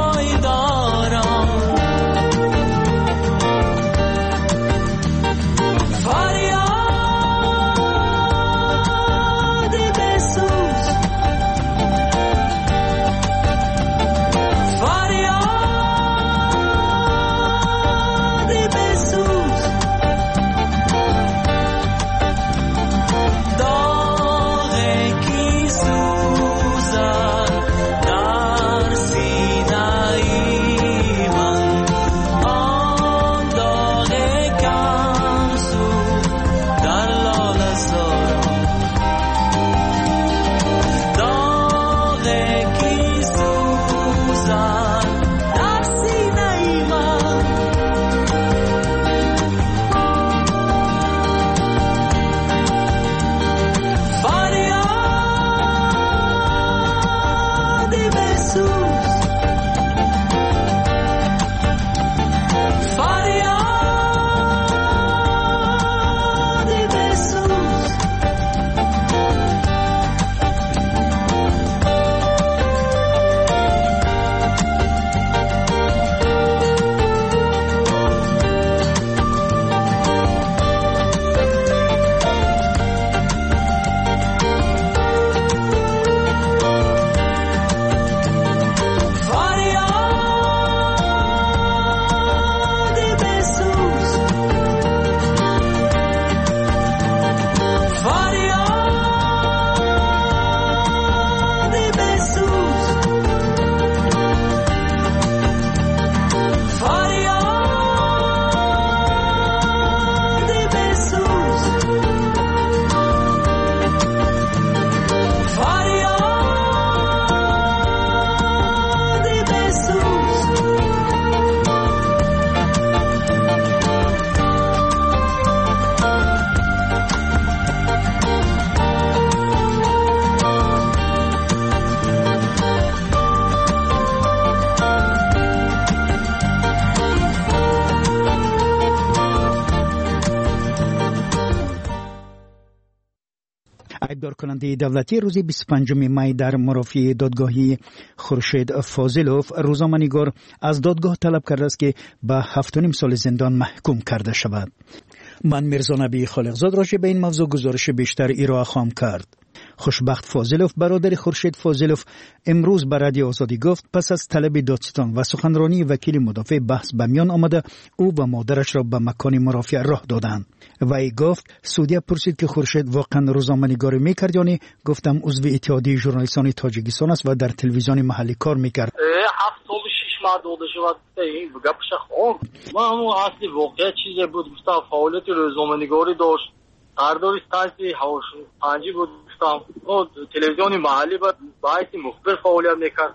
کننده دولتی روز بیست و پنجم می در مرافعه دادگاهی خورشید فاضلوف، روزنامه‌نگار از دادگاه طلب کرده است که به هفت و نیم سال زندان محکوم کرده شود. من میرزا نبی خالقزاد راجع به این موضوع گزارش بیشتر ارائه خواهم کرد. خوشبخت فاضلوف، برادر خورشید فاضلوف، امروز به رادیو آزادی گفت پس از طلب دادستان و سخنرانی وکیل مدافع بحث به میان آمده او و مادرش را به مکان مرافعه راه دادند. وی گفت سودیا پرسید که خورشید واقعا روزنامه‌نگاری میکرد یا نه؟ گفتم عضو اتحادیه ژورنالیستان تاجیکستان است و در تلویزیون محلی کار میکرد. هفت سال شش ماه داده شد این گپش خون ما همون اصلی واقعیت چیزی بود. گفتم فعالیت روزنامه‌نگاری داشت، قرارداد استانسی هواش پنجی بود. گفتم او تلویزیون محلی بود باعث مخبر فعالیت میکرد.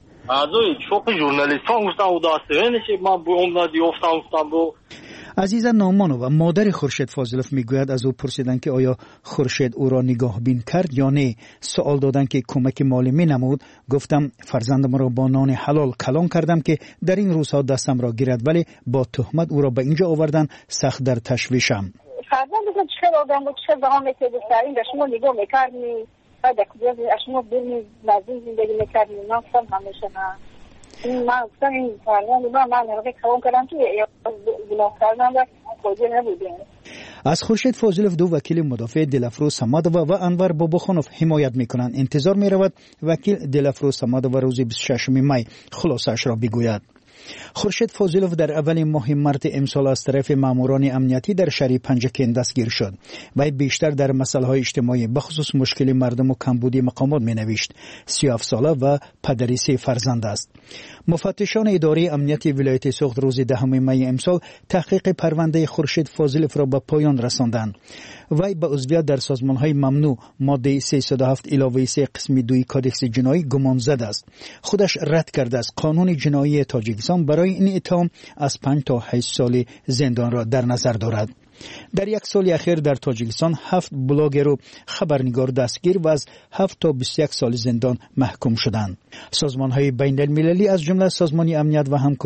ازوی چوک ژورنالیستان گفتم او داسته نشه ما به اون دیوفتم گفتم بو عزیزا نامانو، مادر خورشید فاضلوف میگوید از او پرسیدن که آیا خورشید او را نگاه بین کرد یا نه. سوال دادن که کمک مالی می نمود. گفتم فرزندم را با نان حلال کلان کردم که در این روزها دستم را گیرد، ولی با تهمت او را به اینجا آوردن. سخت در تشویشم. فرزندم چه آدم بود، چه به هم میتونید سرین به شما نگاه میکردی و در کجا شما برمی نزدیک زندگی میکردی. من گفتم همیشه نه. من گفتم این فرزند من من نگاه کلان کردم که گناه کردم و خودی نبودیم. از خورشید فاضلوف دو وکیل مدافع دلفروز سمادووا و انور باباخانوف حمایت میکنند. انتظار میرود وکیل دلفروز سمادووا روز بیست و ششم می خلاصش را بگوید. خورشید فاضلوف در اول ماه مارس امسال از طرف ماموران امنیتی در شهر پنجکین دستگیر شد و بیشتر در مسائل اجتماعی بخصوص مشکل مردم و کمبودی مقامات مینوشت. سی و هفت ساله و پدری سه فرزند است. مفتشان اداره امنیت ولایت سوخت روز دهم می امسال تحقیق پرونده خورشید فاضلوف را به پایان رساندند. وی به عضویت در سازمان‌های ممنوع ماده سیصد و هفت علاوه سه قسم دوی کادکس جنایی گمانزد است. خودش رد کرده است. قانون جنایی تاجیکستان برای این اتهام از پنج تا هشت سال زندان را در نظر دارد. در یک سال اخیر در تاجیکستان هفت بلاگر و خبرنگار دستگیر و از هفت تا بیست و یک سال زندان محکوم شدند. سازمان‌های بین المللی از جمله سازمان امنیت و همکاری